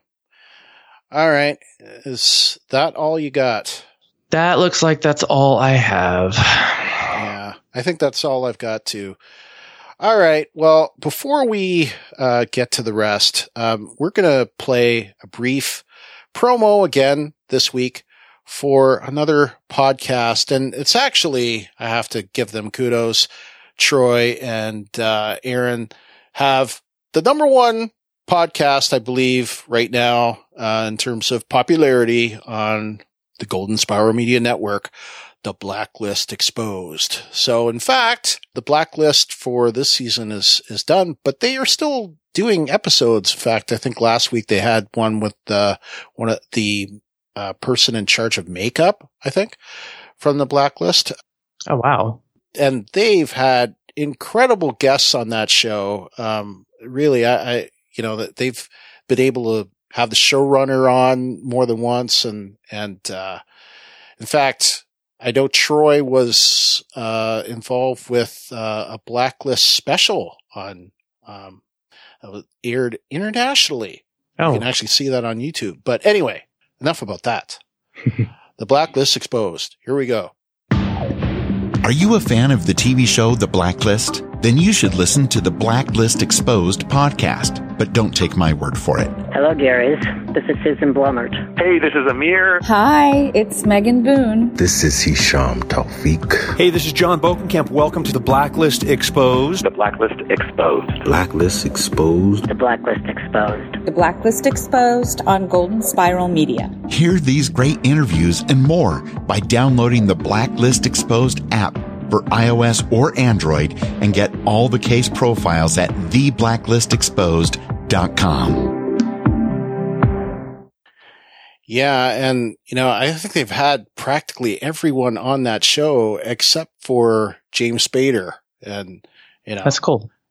All right. Is that all you got?
That looks like that's all I have.
Yeah. I think that's all I've got too. All right. Well, before we uh, get to the rest, um, we're going to play a brief promo again this week for another podcast. And it's actually, I have to give them kudos. Troy and uh, Aaron have the number one podcast, I believe, right now uh, in terms of popularity on the Golden Spiral Media Network, The Blacklist Exposed. So, in fact, the Blacklist for this season is is done, but they are still doing episodes. In fact, I think last week they had one with uh, one of the uh, person in charge of makeup, I think, from the Blacklist.
Oh, wow.
And they've had incredible guests on that show. Um, really, I, I you know, that they've been able to have the showrunner on more than once. And, and, uh, in fact, I know Troy was, uh, involved with, uh, a Blacklist special on, um, that was aired internationally.
Oh.
You can actually see that on YouTube. But anyway, enough about that. The Blacklist Exposed. Here we go.
Are you a fan of the T V show The Blacklist? Then you should listen to the Blacklist Exposed podcast. But don't take my word for it.
Hello, dearies. This is Susan Blumert.
Hey, this is Amir.
Hi, it's Megan Boone.
This is Hisham Tawfiq.
Hey, this is John Bokenkamp. Welcome to the Blacklist Exposed.
The Blacklist Exposed.
Blacklist Exposed.
The Blacklist Exposed.
The Blacklist Exposed on Golden Spiral Media.
Hear these great interviews and more by downloading the Blacklist Exposed app for iOS or Android and get all the case profiles at the blacklist exposed dot com.
Yeah, and, you know, I think they've had practically everyone on that show except for James Spader. And, you know.
That's cool.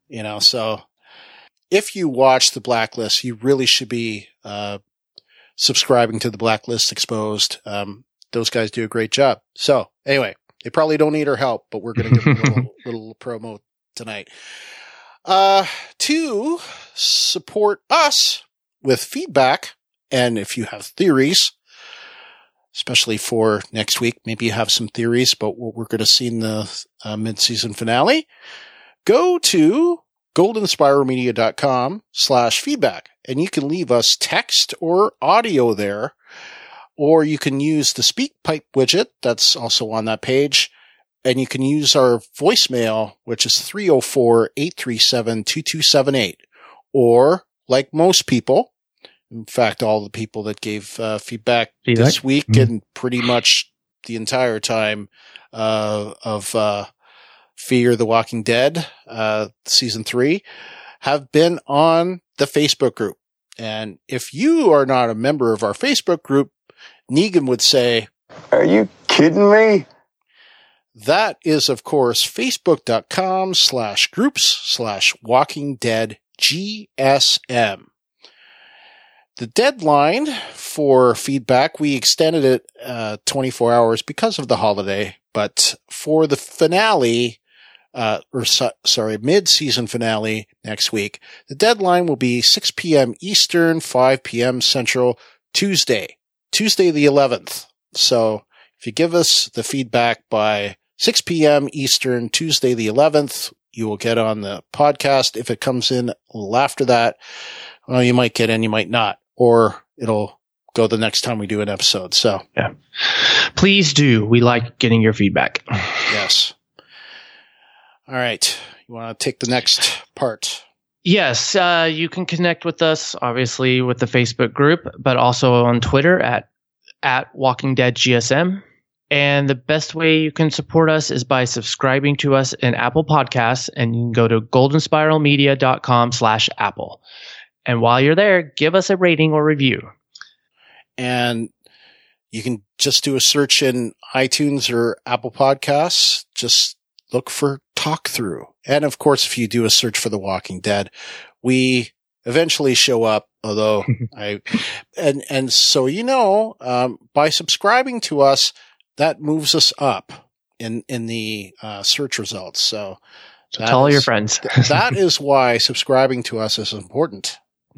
You know, so if you watch The Blacklist, you really should be uh, subscribing to The Blacklist Exposed. Um, those guys do a great job. So anyway, they probably don't need our help, but we're going to give them a little, little promo tonight. Uh, to support us with feedback, and if you have theories, especially for next week, maybe you have some theories about what we're going to see in the uh, mid-season finale, go to goldenspiralmedia.com slash feedback, and you can leave us text or audio there, or you can use the SpeakPipe widget that's also on that page, and you can use our voicemail, which is three oh four, eight three seven, two two seven eight, or like most people, in fact, all the people that gave uh, feedback, feedback this week mm-hmm. and pretty much the entire time uh, of uh, Fear the Walking Dead, uh, season three, have been on the Facebook group. And if you are not a member of our Facebook group, Negan would say,
"Are you kidding me?"
That is, of course, facebook.com slash groups slash Walking Dead G S M. The deadline for feedback, we extended it uh, twenty-four hours because of the holiday, but for the finale, uh, or so, sorry, mid-season finale next week, the deadline will be six p.m. Eastern, five p.m. Central, Tuesday, Tuesday the eleventh. So if you give us the feedback by six p.m. Eastern, Tuesday the eleventh, you will get on the podcast. If it comes in a little after that, well, you might get in, you might not. Or it'll go the next time we do an episode. So
yeah, please do. We like getting your feedback.
Yes. All right. You want to take the next part?
Yes. Uh, you can connect with us, obviously, with the Facebook group, but also on Twitter at, at Walking Dead G S M. And the best way you can support us is by subscribing to us in Apple Podcasts, and you can go to goldenspiralmedia.com slash Apple. And while you're there, give us a rating or review.
And you can just do a search in iTunes or Apple Podcasts. Just look for Talk Through. And of course, if you do a search for The Walking Dead, we eventually show up. Although I, and, and so, you know, um, by subscribing to us, that moves us up in, in the uh, search results. So,
so tell all your friends.
That is why subscribing to us is important.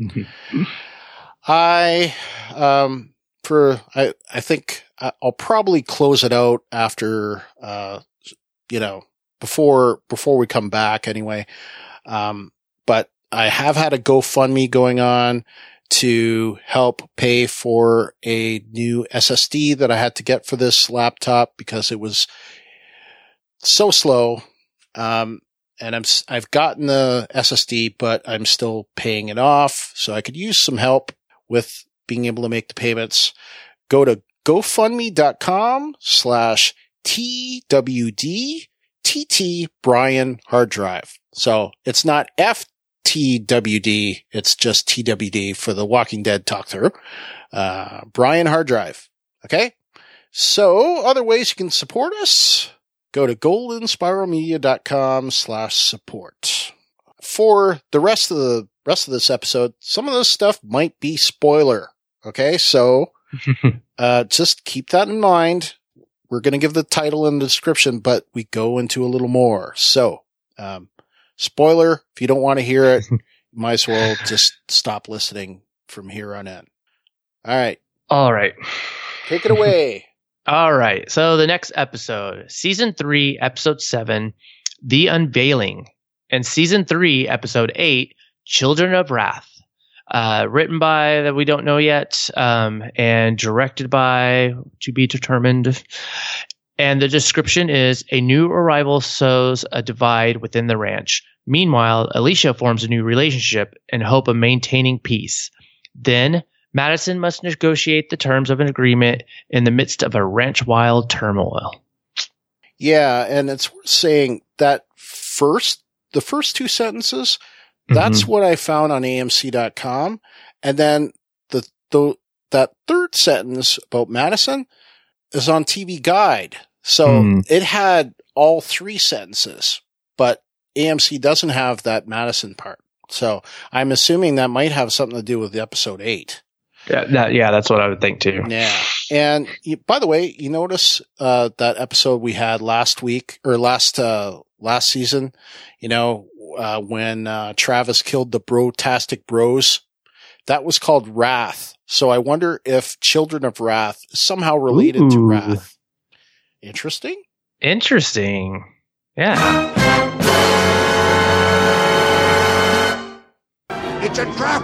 I, um, for, I, I think I'll probably close it out after, uh, you know, before, before we come back anyway. Um, but I have had a GoFundMe going on to help pay for a new S S D that I had to get for this laptop because it was so slow. Um, And I'm, I've gotten the S S D, but I'm still paying it off. So I could use some help with being able to make the payments. Go to GoFundMe.com slash TWD TT Brian hard drive. So it's not F T W D. It's just T W D for the Walking Dead talk through. Uh, Brian hard drive. Okay. So other ways you can support us. Go to goldenspiralmedia.com slash support. For the rest of the rest of this episode, some of this stuff might be spoiler. Okay, so uh, just keep that in mind. We're going to give the title and the description, but we go into a little more. So, um, spoiler, if you don't want to hear it, you might as well just stop listening from here on in. All right.
All right.
Take it away.
All right. So the next episode, season three, episode seven, The Unveiling, and season three, episode eight, Children of Wrath. Uh, written by that we don't know yet, um, and directed by to be determined. And the description is: a new arrival sows a divide within the ranch. Meanwhile, Alicia forms a new relationship in hope of maintaining peace. Then Madison must negotiate the terms of an agreement in the midst of a ranch-wide turmoil.
Yeah, and it's worth saying that first, the first two sentences, that's mm-hmm. what I found on A M C dot com. And then the, the, that third sentence about Madison is on T V Guide. So mm. it had all three sentences, but A M C doesn't have that Madison part. So I'm assuming that might have something to do with episode eight.
Yeah, that, yeah, that's what I would think too.
Yeah. And you, by the way, you notice, uh, that episode we had last week or last, uh, last season, you know, uh, when, uh, Travis killed the Bro-tastic Bros, that was called Wrath. So I wonder if Children of Wrath is somehow related
Ooh.
to Wrath. Interesting.
Interesting. Yeah.
It's a trap.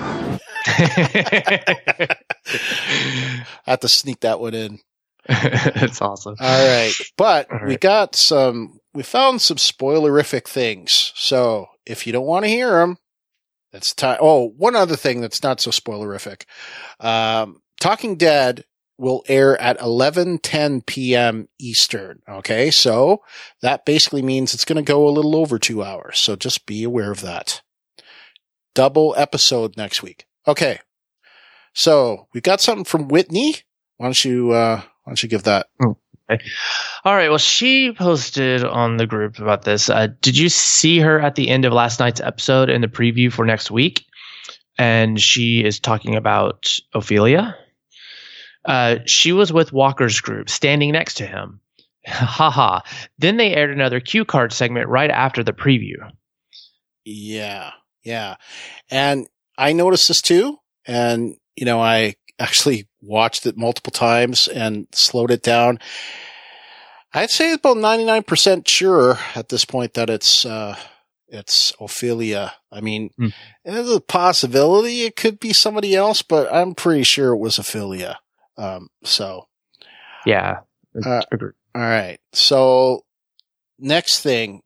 I have to sneak that one in.
That's awesome.
All right. But
All right.
we got some, we found some spoilerific things. So if you don't want to hear them, it's time. Oh, one other thing that's not so spoilerific. Um, Talking Dead will air at eleven ten p.m. Eastern. Okay. So that basically means it's going to go a little over two hours. So just be aware of that. Double episode next week. Okay. So we've got something from Whitney. Why don't you, uh, why don't you give that?
Okay. All right. Well, she posted on the group about this. Uh, did you see her at the end of last night's episode in the preview for next week? And she is talking about Ophelia. Uh, she was with Walker's group, standing next to him. Haha. Then they aired another cue card segment right after the preview.
Yeah. Yeah. And I noticed this too. And, you know, I actually watched it multiple times and slowed it down. I'd say about ninety-nine percent sure at this point that it's, uh, it's Ophelia. I mean, mm. there's a possibility it could be somebody else, but I'm pretty sure it was Ophelia. Um, so.
Yeah.
Uh, all right. So next thing.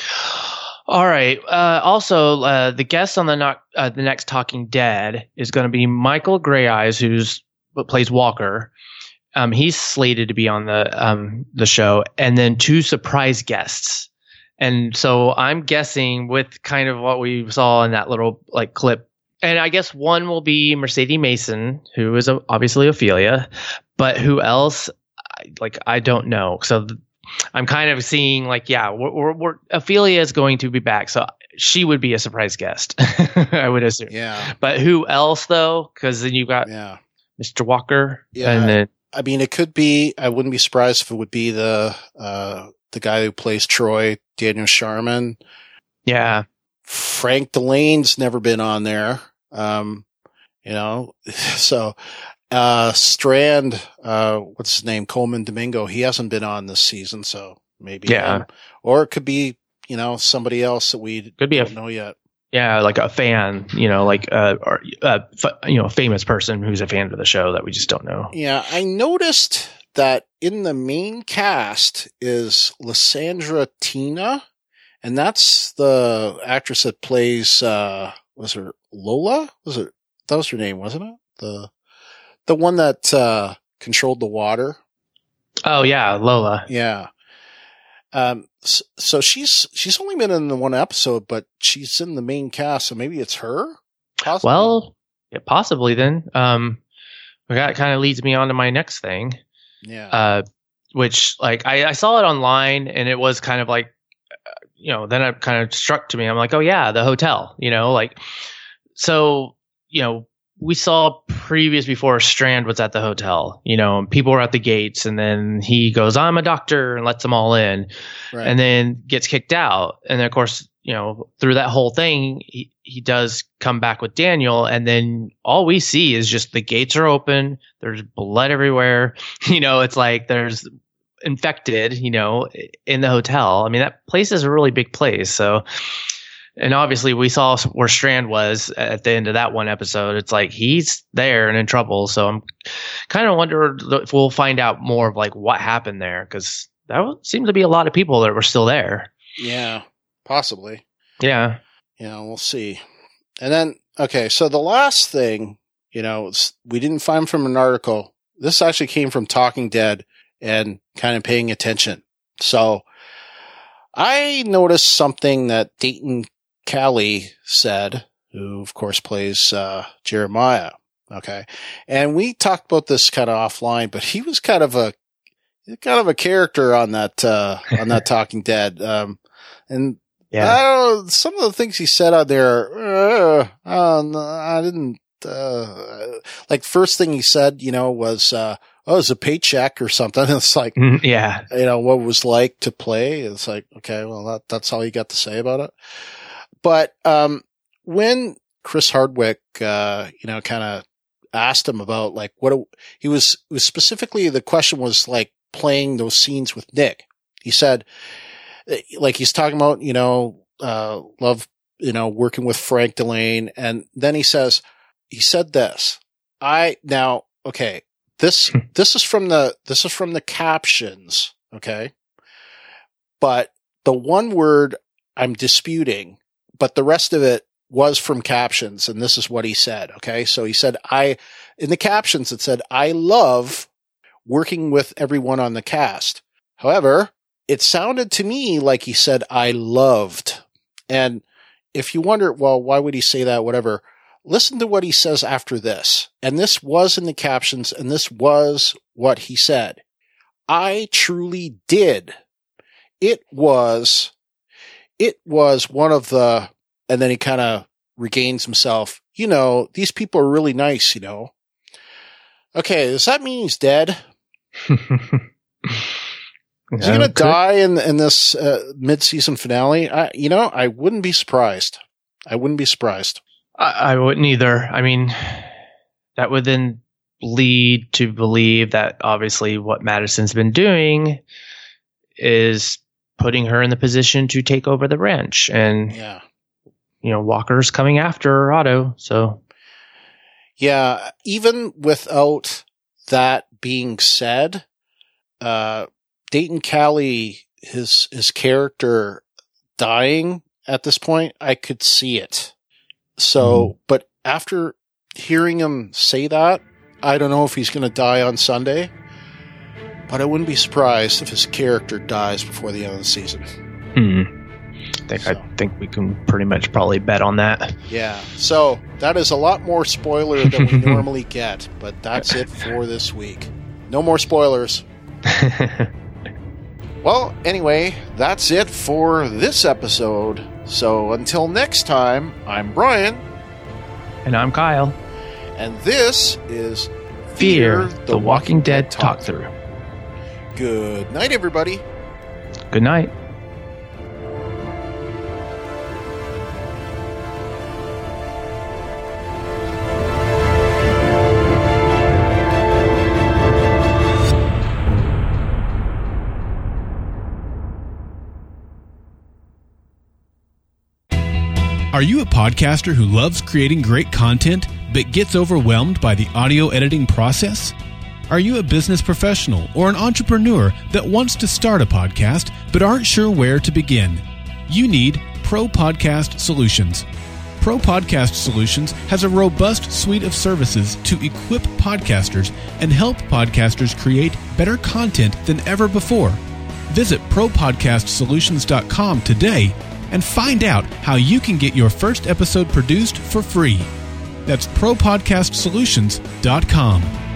All right. Uh, also, uh, the guest on the not, uh, the next Talking Dead is going to be Michael Greyeyes, who's what plays Walker. Um, he's slated to be on the um, the show, and then two surprise guests. And so I'm guessing with kind of what we saw in that little like clip, and I guess one will be Mercedes Mason, who is a, obviously Ophelia, but who else? I, like I don't know. So. Th- I'm kind of seeing like, yeah, we're, we're, we're, Ophelia is going to be back. So she would be a surprise guest, I would assume.
Yeah.
But who else though? Cause then you've got
yeah.
Mister Walker.
Yeah.
And then,
I mean, it could be, I wouldn't be surprised if it would be the, uh, the guy who plays Troy, Daniel Sharman.
Yeah.
Frank Delane's never been on there. Um, you know, so, Uh, Strand, uh, what's his name? Coleman Domingo. He hasn't been on this season, so maybe.
Yeah.
Him. Or it could be, you know, somebody else that we
could be
don't
a,
know yet.
Yeah, like a fan, you know, like, uh, or, uh, f- you know, a famous person who's a fan of the show that we just don't know.
Yeah. I noticed that in the main cast is Lysandra Tina, and that's the actress that plays, uh, was her Lola? Was it, that was her name, wasn't it? The, The one that uh, controlled the water.
Oh yeah, Lola.
Yeah. Um. So, so she's she's only been in the one episode, but she's in the main cast. So maybe it's her. Possibly.
Well, yeah, possibly then. Um, that kind of leads me on to my next thing.
Yeah.
Uh, which like I, I saw it online and it was kind of like, uh, you know, then it kind of struck to me. I'm like, oh yeah, the hotel. You know, like so. You know. We saw previous before Strand was at the hotel, you know, and people were at the gates and then he goes, I'm a doctor and lets them all in
right.
and then gets kicked out. And then of course, you know, through that whole thing, he, he does come back with Daniel. And then all we see is just the gates are open. There's blood everywhere. You know, it's like there's infected, you know, in the hotel. I mean, that place is a really big place. So, and obviously we saw where Strand was at the end of that one episode. It's like he's there and in trouble. So I'm kind of wonder if we'll find out more of like what happened there. Cause that seemed to be a lot of people that were still there.
Yeah, possibly.
Yeah.
Yeah, we'll see. And then, okay. So the last thing, you know, we didn't find from an article. This actually came from Talking Dead and kind of paying attention. So I noticed something that Dayton Callie said, who of course plays uh, Jeremiah. Okay, and we talked about this kind of offline, but he was kind of a kind of a character on that uh, on that Talking Dead. Um, and
Yeah.
I don't know, some of the things he said out there, uh, uh, I didn't, uh, like first thing he said, you know, was, uh, oh, it's a paycheck or something. It's like,
yeah,
you know, what it was like to play. It's like, okay, well, that, that's all you got to say about it. But, um, when Chris Hardwick, uh, you know, kind of asked him about like what it, he was, it was specifically the question was like playing those scenes with Nick. He said, like he's talking about, you know, uh, love, you know, working with Frank Delane. And then he says, he said this, I now, okay, this, this is from the, this is from the captions. Okay. But the one word I'm disputing, but the rest of it was from captions. And this is what he said. Okay. So he said, I, in the captions, it said, I love working with everyone on the cast. However, it sounded to me like he said, I loved. And if you wonder, well, why would he say that? Whatever. Listen to what he says after this. And this was in the captions, and this was what he said. I truly did. It was, it was one of the, and then he kind of regains himself. You know, these people are really nice, you know. Okay, does that mean he's dead? Is he going to die in in this uh, mid-season finale? I, you know, I wouldn't be surprised. I wouldn't be surprised.
I, I wouldn't either. I mean, that would then lead to believe that obviously what Madison's been doing is putting her in the position to take over the ranch. And,
yeah.
you know, Walker's coming after Otto. So,
yeah, even without that being said, uh, Dayton Cali, his his character dying at this point, I could see it. So, mm. but after hearing him say that, I don't know if he's going to die on Sunday, but I wouldn't be surprised if his character dies before the end of the season.
Mm. I think so. I think we can pretty much probably bet on that.
Yeah. So that is a lot more spoiler than we normally get, but that's it for this week. No more spoilers. Well, anyway, that's it for this episode. So until next time, I'm Brian.
And I'm Kyle.
And this is
Fear, Fear the, the Walking Dead Talk Through.
Good night, everybody.
Good night.
Are you a podcaster who loves creating great content but gets overwhelmed by the audio editing process? Are you a business professional or an entrepreneur that wants to start a podcast but aren't sure where to begin? You need Pro Podcast Solutions. Pro Podcast Solutions has a robust suite of services to equip podcasters and help podcasters create better content than ever before. Visit pro podcast solutions dot com today and find out how you can get your first episode produced for free. That's pro podcast solutions dot com.